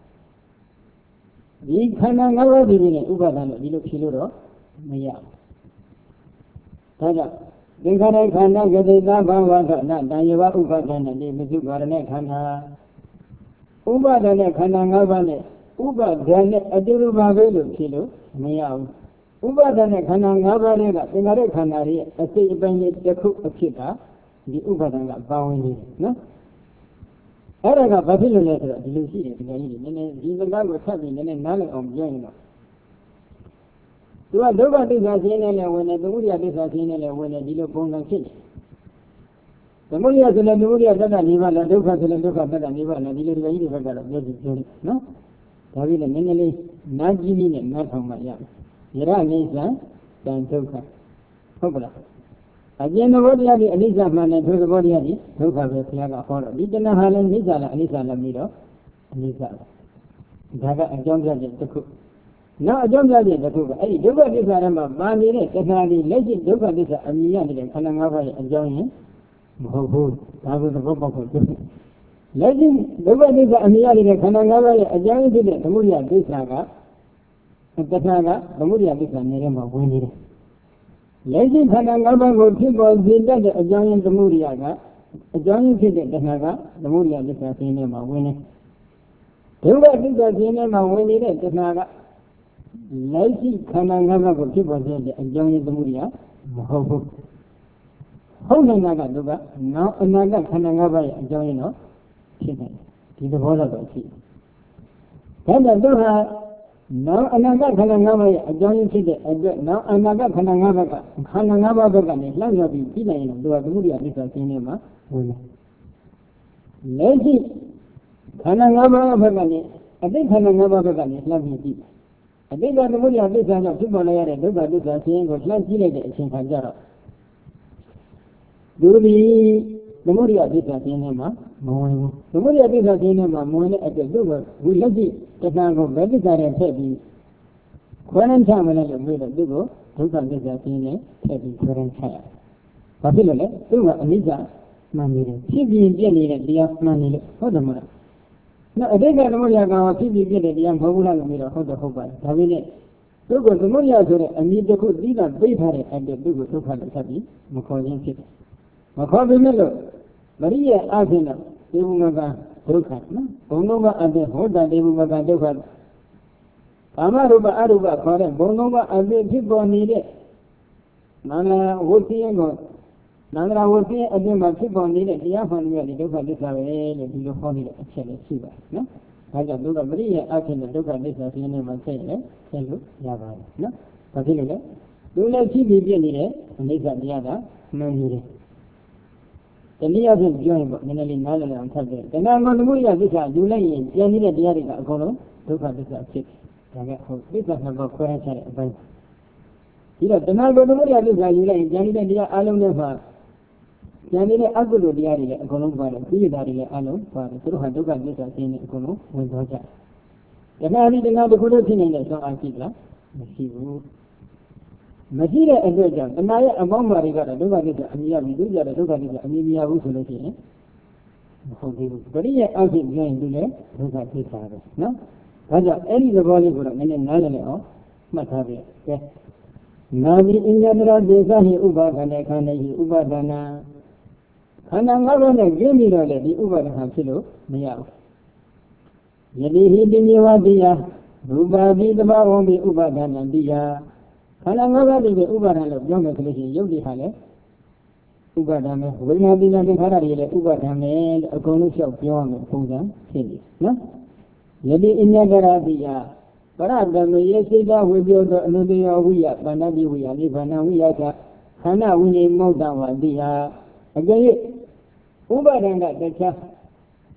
ဒီခန္ဓာ၅ပါးဒီနဲ့ဥပါဒံလို့ဒီလိုဖြေလို့တော့မရဘူးဒါကြောင့်သင်္ခါရခန္ဓာဂတိသာဘဝကနာတန်ယဝဥပါဒနဲ့ဒီမစုပါရနဲ့ခန္ဓာဥပါဒနဲ့ခန္ဓာ၅ပါးနဲ့ဥပါဒနဲ့အတူတူပါပဲလို့ဖြေလို့မရဘူးဥပါဒနဲ့ခန္ဓာ၅ပါးတွေကသင်္ခါရခန္ဓာရဲ့အစိတ်အပိုင်းလေးတစ်ခုအဖြစ်ကဒီဥပါဒကပါဝင်နေတယ်နော်အဲ့ဒါကဘာဖြစ်လို့လဲဆိုတော့ဒီလိုရှိတယ်ဒီလိုကြီးနည်းနည်းဒီစကားကိုဆက်ပြီးနည်းနည်းနားလည်အောင်ပြောရင်တော့သူကဒုက္ခသစ္စာရှင်းနေလဲဝင်တယ်သမုဒယသစ္စာရှင်းနေလဲဝင်တယ်ဒီလိုပုံစံဖြစ်တယ်သမုဒယဆိုလဲသမုဒယတတ္တနိဗ္ဗာန်ဒုက္ခဆိုလဲဒုက္ခတတ္တနိဗ္ဗာန်ဒီလိုဒီကြီးတွေဘက်ကတော့ပြောပြီးပြောတယ်နော်ဒါပြီးလည်းနည်းနည်းလေးနားကြီးလေးနဲ့နားထောင်မှရမယ်ယရအိစ္ဆံတန်ဒုက္ခဟုတ်ကလားအကျဉ်းသဘောတရားဒီအနိစ္စမှန်တဲ့ထိုသဘောတရားဒီဒုက္ခပဲဘုရားကဟောတော့ဒီတဏှာလည်းနိစ္စလားအနိစ္စလားပြီးတော့အနိစ္စဒါကအကြောင်းပြချက်တစ်ခုနောက်အကြောင်းပြချက်တစ်ခုကအဲ့ဒီဒုက္ခသစ္စာထဲမှာပါနေတဲ့တဏှာဒီလက်ရှိဒုက္ခသစ္စာအမြင်ရနေတဲ့ခန္ဓာ၅ပါးရဲ့အကြောင်းရင်းမဟုတ်ဘူးဒါကိုသဘောပေါက်ဖို့ပြောလက်ရှိဒုက္ခသစ္စာအမြင်ရနေတဲ့ခန္ဓာ၅ပါးရဲ့အကြောင်းရင်းဖြစ်တဲ့သမုဒယသစ္စာကတဏှာကသမုဒယသစ္စာနေထဲမှာဝင်နေတယ်လက်ရှိခန္ဓာ၅ပါးကိုဖြစ်ပေါ်စေတတ်တဲ့အကြောင်းရင်းသမုဒယကအကြောင်းရင်းဖြစ်တဲ့တဏှာကသမုဒယသစ္စာရှင်းထဲမှာဝင်နေဒုက္ခသစ္စာရှင်းထဲမှာဝင်နေတဲ့တဏှာကလက်ရှိခန္ဓာ၅ပါးကိုဖြစ်ပေါ်စေတဲ့အကြောင်းရင်းသမုဒယမဟုတ်ဘူးဟုတ်နေတာကဒုက္ခနောက်အနာဂတ်ခန္ဓာ၅ပါးရဲ့အကြောင်းရင်းတော့ဖြစ်နေဒီသဘောတော့ရှိဒါကြောင့်ဒုက္ခနောက်အနာဂတ်ခန္ဓာ၅ပါးရဲ့အကြောင်းရင်းဖြစ်တဲ့အတွက်နောက်အနာဂတ်ခန္ဓာ၅ပါးကခန္ဓာ၅ပါးဘက်ကနေလှမ်းရပြီးပြီးနိုင်ရင်တော့သမုဒယသစ္စာရှင်းထဲမှာဝင်တယ်လက်ရှိခန္ဓာ၅ပါးဘက်ကနေအတိတ်ခန္ဓာ၅ပါးဘက်ကနေလှမ်းပြီးကြည့်အတိတ်ကသမုဒယသစ္စာကြောင့်ဖြစ်ပေါ်လာရတဲ့ဒုက္ခသစ္စာရှင်းကိုလှမ်းကြည့်လိုက်တဲ့အချိန်ခါကျတော့သူဒီသမုဒယသစ္စာရှင်းထဲမှာမဝင်ဘူးသမုဒယသစ္စာရှင်းထဲမှာမဝင်တဲ့အတွက်သူ့ကဝိလက်ရှိတဏှာကိုဗေဒိစာနဲ့ထည့်ပြီးခွဲနှချမလဲလို့ပြောတော့သူ့ကိုဒုက္ခသစ္စာရှင်းနဲ့ထည့်ပြီးခွဲနှချရတယ်။ဘာဖြစ်လို့လဲသူ့ကအနိစ္စမှန်နေတယ်ဖြစ်ပြီးပြည့်နေတဲ့တရားမှန်နေလို့ဟုတ်တယ်မလား။နောက်အတိတ်ကသမုဒယကဖြစ်ပြီးပြည့်တဲ့တရားမဟုတ်ဘူးလားလို့ပြောတော့ဟုတ်တယ်ဟုတ်ပါတယ်။ဒါပေမဲ့သူ့ကိုသမုဒယဆိုတဲ့အမည်တစ်ခုသီးသန့်ပေးထားတဲ့အတွက်သူ့ကိုဒုက္ခလို့ဆက်ပြီးမခေါ်ခြင်းဖြစ်တယ်။မခေါ်ပေမဲ့လို့မရိယအဖြစ်တော့ဒီဘုမကဒုက္ခနော်ဘုံလုံးကအတဲ့ဟောတာဒီဘုမကဒုက္ခကာမရူပအရူပခေါ်တဲ့ဘုံလုံးကအတဲ့ဖြစ်ပေါ်နေတဲ့နာနာဝိသီယကိုနာနာဝိသီယအတဲ့မှာဖြစ်ပေါ်နေတဲ့တရားမှန်တွေကဒီဒုက္ခသစ္စာပဲလို့ဒီလိုဟောနေတဲ့အချက်လေးရှိပါတယ်နော်ဒါကြောင့်သူကမရိယအဖြစ်နဲ့ဒုက္ခသစ္စာရှင်းနေမှာဆက်ရဆက်လို့ရပါတယ်နော်ဘာဖြစ်လို့လဲသူလည်းဖြစ်ပြီးပြည့်နေတဲ့အနိစ္စတရားကမှန်နေတယ်တနည်းအားဖြင့်ပြောရင်ပေါ့နည်းနည်းလေးနားလည်အောင်ထပ်တယ်တဏှာကသမုဒယသစ္စာယူလိုက်ရင်ကျန်နေတဲ့တရားတွေကအကုန်လုံးဒုက္ခသစ္စာဖြစ်တယ်ဒါကဟုတ်သစ္စာနှစ်ပါးခွဲခြားတဲ့အပိုင်းဒီတော့တဏှာကသမုဒယသစ္စာယူလိုက်ရင်ကျန်နေတဲ့တရားအလုံးတွေမှာကျန်နေတဲ့အကုသိုလ်တရားတွေလည်းအကုန်လုံးပါတယ်ပြည့်တာတွေလည်းအလုံးပါတယ်သူတို့ဟာဒုက္ခသစ္စာရှင်းနေအကုန်လုံးဝင်သွားကြတယ်တဏှာဒီတဏှာတစ်ခုတည်းဖြစ်နေတဲ့ဆောင်းအားရှိလားမရှိဘူးမရှိတဲ့အတွက်ကြောင့်တဏှာရဲ့အပေါင်းပါတွေကတော့ဒုက္ခသစ္စာအမြင်ရပြီးသူကြတဲ့ဒုက္ခသစ္စာအမြင်မရဘူးဆိုလို့ရှိရင်မဟုတ်သေးဘူးပရိယေအောက်ဖြစ်ပြောရင်သူလည်းဒုက္ခသစ္စာပဲနော်ဒါကြောင့်အဲ့ဒီသဘောလေးကိုတော့နည်းနည်းနားလည်အောင်မှတ်ထားပြကဲနာမီအညတရာဒေသဟိဥပါဒနာခန္ဓာဟိဥပါဒနာခန္ဓာ၅ပါးနဲ့ကျင်းပြီးတော့လေဒီဥပါဒနာဖြစ်လို့မရဘူးယတိဟိတိမြေဝတိယရူပါပိသဘာဝံပိဥပါဒနာတိယခန္ဓာ၅ပါးတွေဥပါဒလို့ပြောမယ်ဆိုလို့ရှိရင်ယုတ်တိဟာလည်းဥပါဒံပဲဝိညာဉ်ပညာသင်္ခါရတွေလည်းဥပါဒံပဲအကုန်လုံးလျှောက်ပြောရမယ်ပုံစံဖြစ်နေနော်ယတိအညတရာတိယပရတမေယစိတဝိပယောတောအနုတယောဝိယပန္နတိဝိယနိဗ္ဗာန်ဝိယကခန္ဓာဝိညာဉ်မောဒ္ဒဝတိယအကျဉ်းဥပါဒံကတခြားခ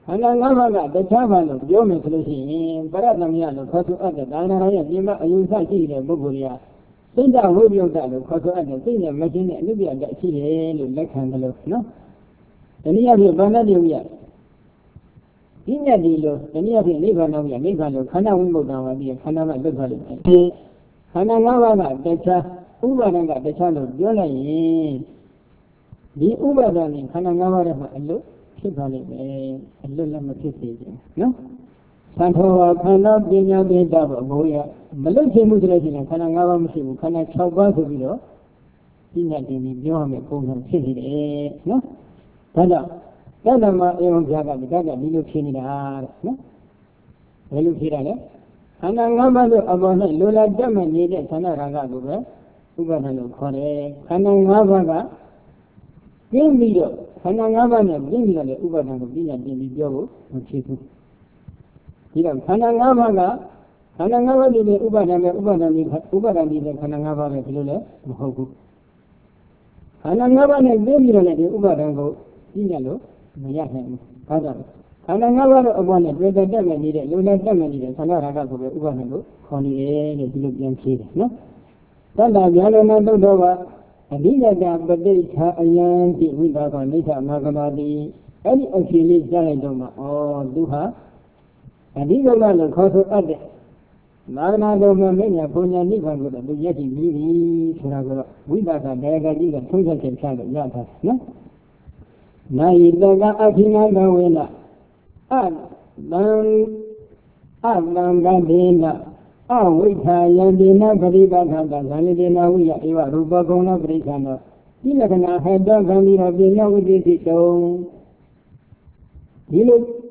န္ဓာ၅ပါးကတခြားဘာလို့ပြောမယ်ဆိုလို့ရှိရင်ပရတ္တမယလို့ခေါ်ဆိုအပ်တဲ့ဒါနတော်ရဲ့ပြမအယူဆရှိတဲ့ပုဂ္ဂိုလ်တွေကစိတ်ဓာတ်ဝိပယုတ်တလို့ခေါ်ဆိုအပ်တဲ့စိတ်နဲ့မရှင်းတဲ့အနုပြတ်ရှိတယ်လို့လက်ခံတယ်လို့နော်တနည်းအားဖြင့်ဗန္ဓတိဝိယဒီမြတ်ဒီလိုတနည်းအားဖြင့်နိဗ္ဗာန်တော်ကြီးနိဗ္ဗာန်လို့ခန္ဓာဝိမုတ်တံပါပြီးခန္ဓာကလွတ်သွားလို့ဒီခန္ဓာ၅ပါးကတခြားဥပါဒံကတခြားလို့ပြောလိုက်ရင်ဒီဥပါဒံနဲ့ခန္ဓာ၅ပါးရဲ့မှာအလွတ်ဖြစ်သွားလိမ့်မယ်အလွတ်လည်းမဖြစ်စေချင်နော်သံထောဝခန္ဓာပညာပိတဘဘိုးရမလွတ်ချင်မှုဆိုလို့ရှိရင်ခန္ဓာ၅ပါးမရှိဘူးခန္ဓာ6ပါးဆိုပြီးတော့ဒီညတင်ပြီးပြောရမယ်ပုံစံဖြစ်နေတယ်နော်ဒါကြောင့်သတ္တမအေဝံပြာကဒီကဒီလိုဖြစ်နေတာတဲ့နော်ဘယ်လိုဖြစ်တာလဲခန္ဓာ၅ပါးလို့အပေါ်၌လိုလားတတ်မှနေတဲ့ခန္ဓာရာဂကိုပဲဥပါဒဏ်လို့ခေါ်တယ်ခန္ဓာ၅ပါးကကျင်းပြီးတော့ခန္ဓာ၅ပါးနဲ့ကျင်းပြီးတော့လေဥပါဒဏ်ကိုပြညာတင်ပြီးပြောဖို့မဖြစ်ဘူးဒီတော့ခန္ဓာ၅ပါးကခန္ဓာ၅ပါးဒီဥပါဒဏ်ပဲဥပါဒဏ်ဒီခန္ဓာ၅ပါးပဲဒီလိုလည်းမဟုတ်ဘူးခန္ဓာ၅ပါးနဲ့ကျင်းပြီးတော့လေဒီဥပါဒဏ်ကိုပြညာလို့မရနိုင်ဘူးဘာကြောင့်ခန္ဓာ၅ပါးတော့အပေါ်နဲ့တွေ့တဲ့မဲ့နေတဲ့လူနဲ့တက်မဲ့နေတဲ့ခန္ဓာရာဂကိုပဲဥပါဒဏ်ကိုခေါ်နေတယ်လို့ဒီလိုပြန်ဖြေတယ်နော်သတ္တဗျာလနာသုတ်တော်ကအဓိယတပဋိဋ္ဌာအယံတိဝိပါကနိစ္စမာကမာတိအဲ့ဒီအဖြေလေးကြားလိုက်တော့မှသူဟာအဓိကလို့ခေါ်ဆိုအပ်တဲ့မာဂနာတော်မှာမင်းညာဘုံညာနိဗ္ဗာန်ကိုတော့သူရက်တည်ပြီးပြီဆိုတာကတော့ဝိပါကတရားကကြီးကသုံးချက်ချက်ဖြတ်လို့ရတာနော်နာယိတကအခိနာကဝေနအတံကတိနအဝိထာယံဒီနာပရိပါခတဇာနိတေနဝိယဧဝရူပကုံလပရိက္ခဏောဒီလက္ခဏာဟေတံကံဒီရောပညာဝိသေတိတုံဒီလို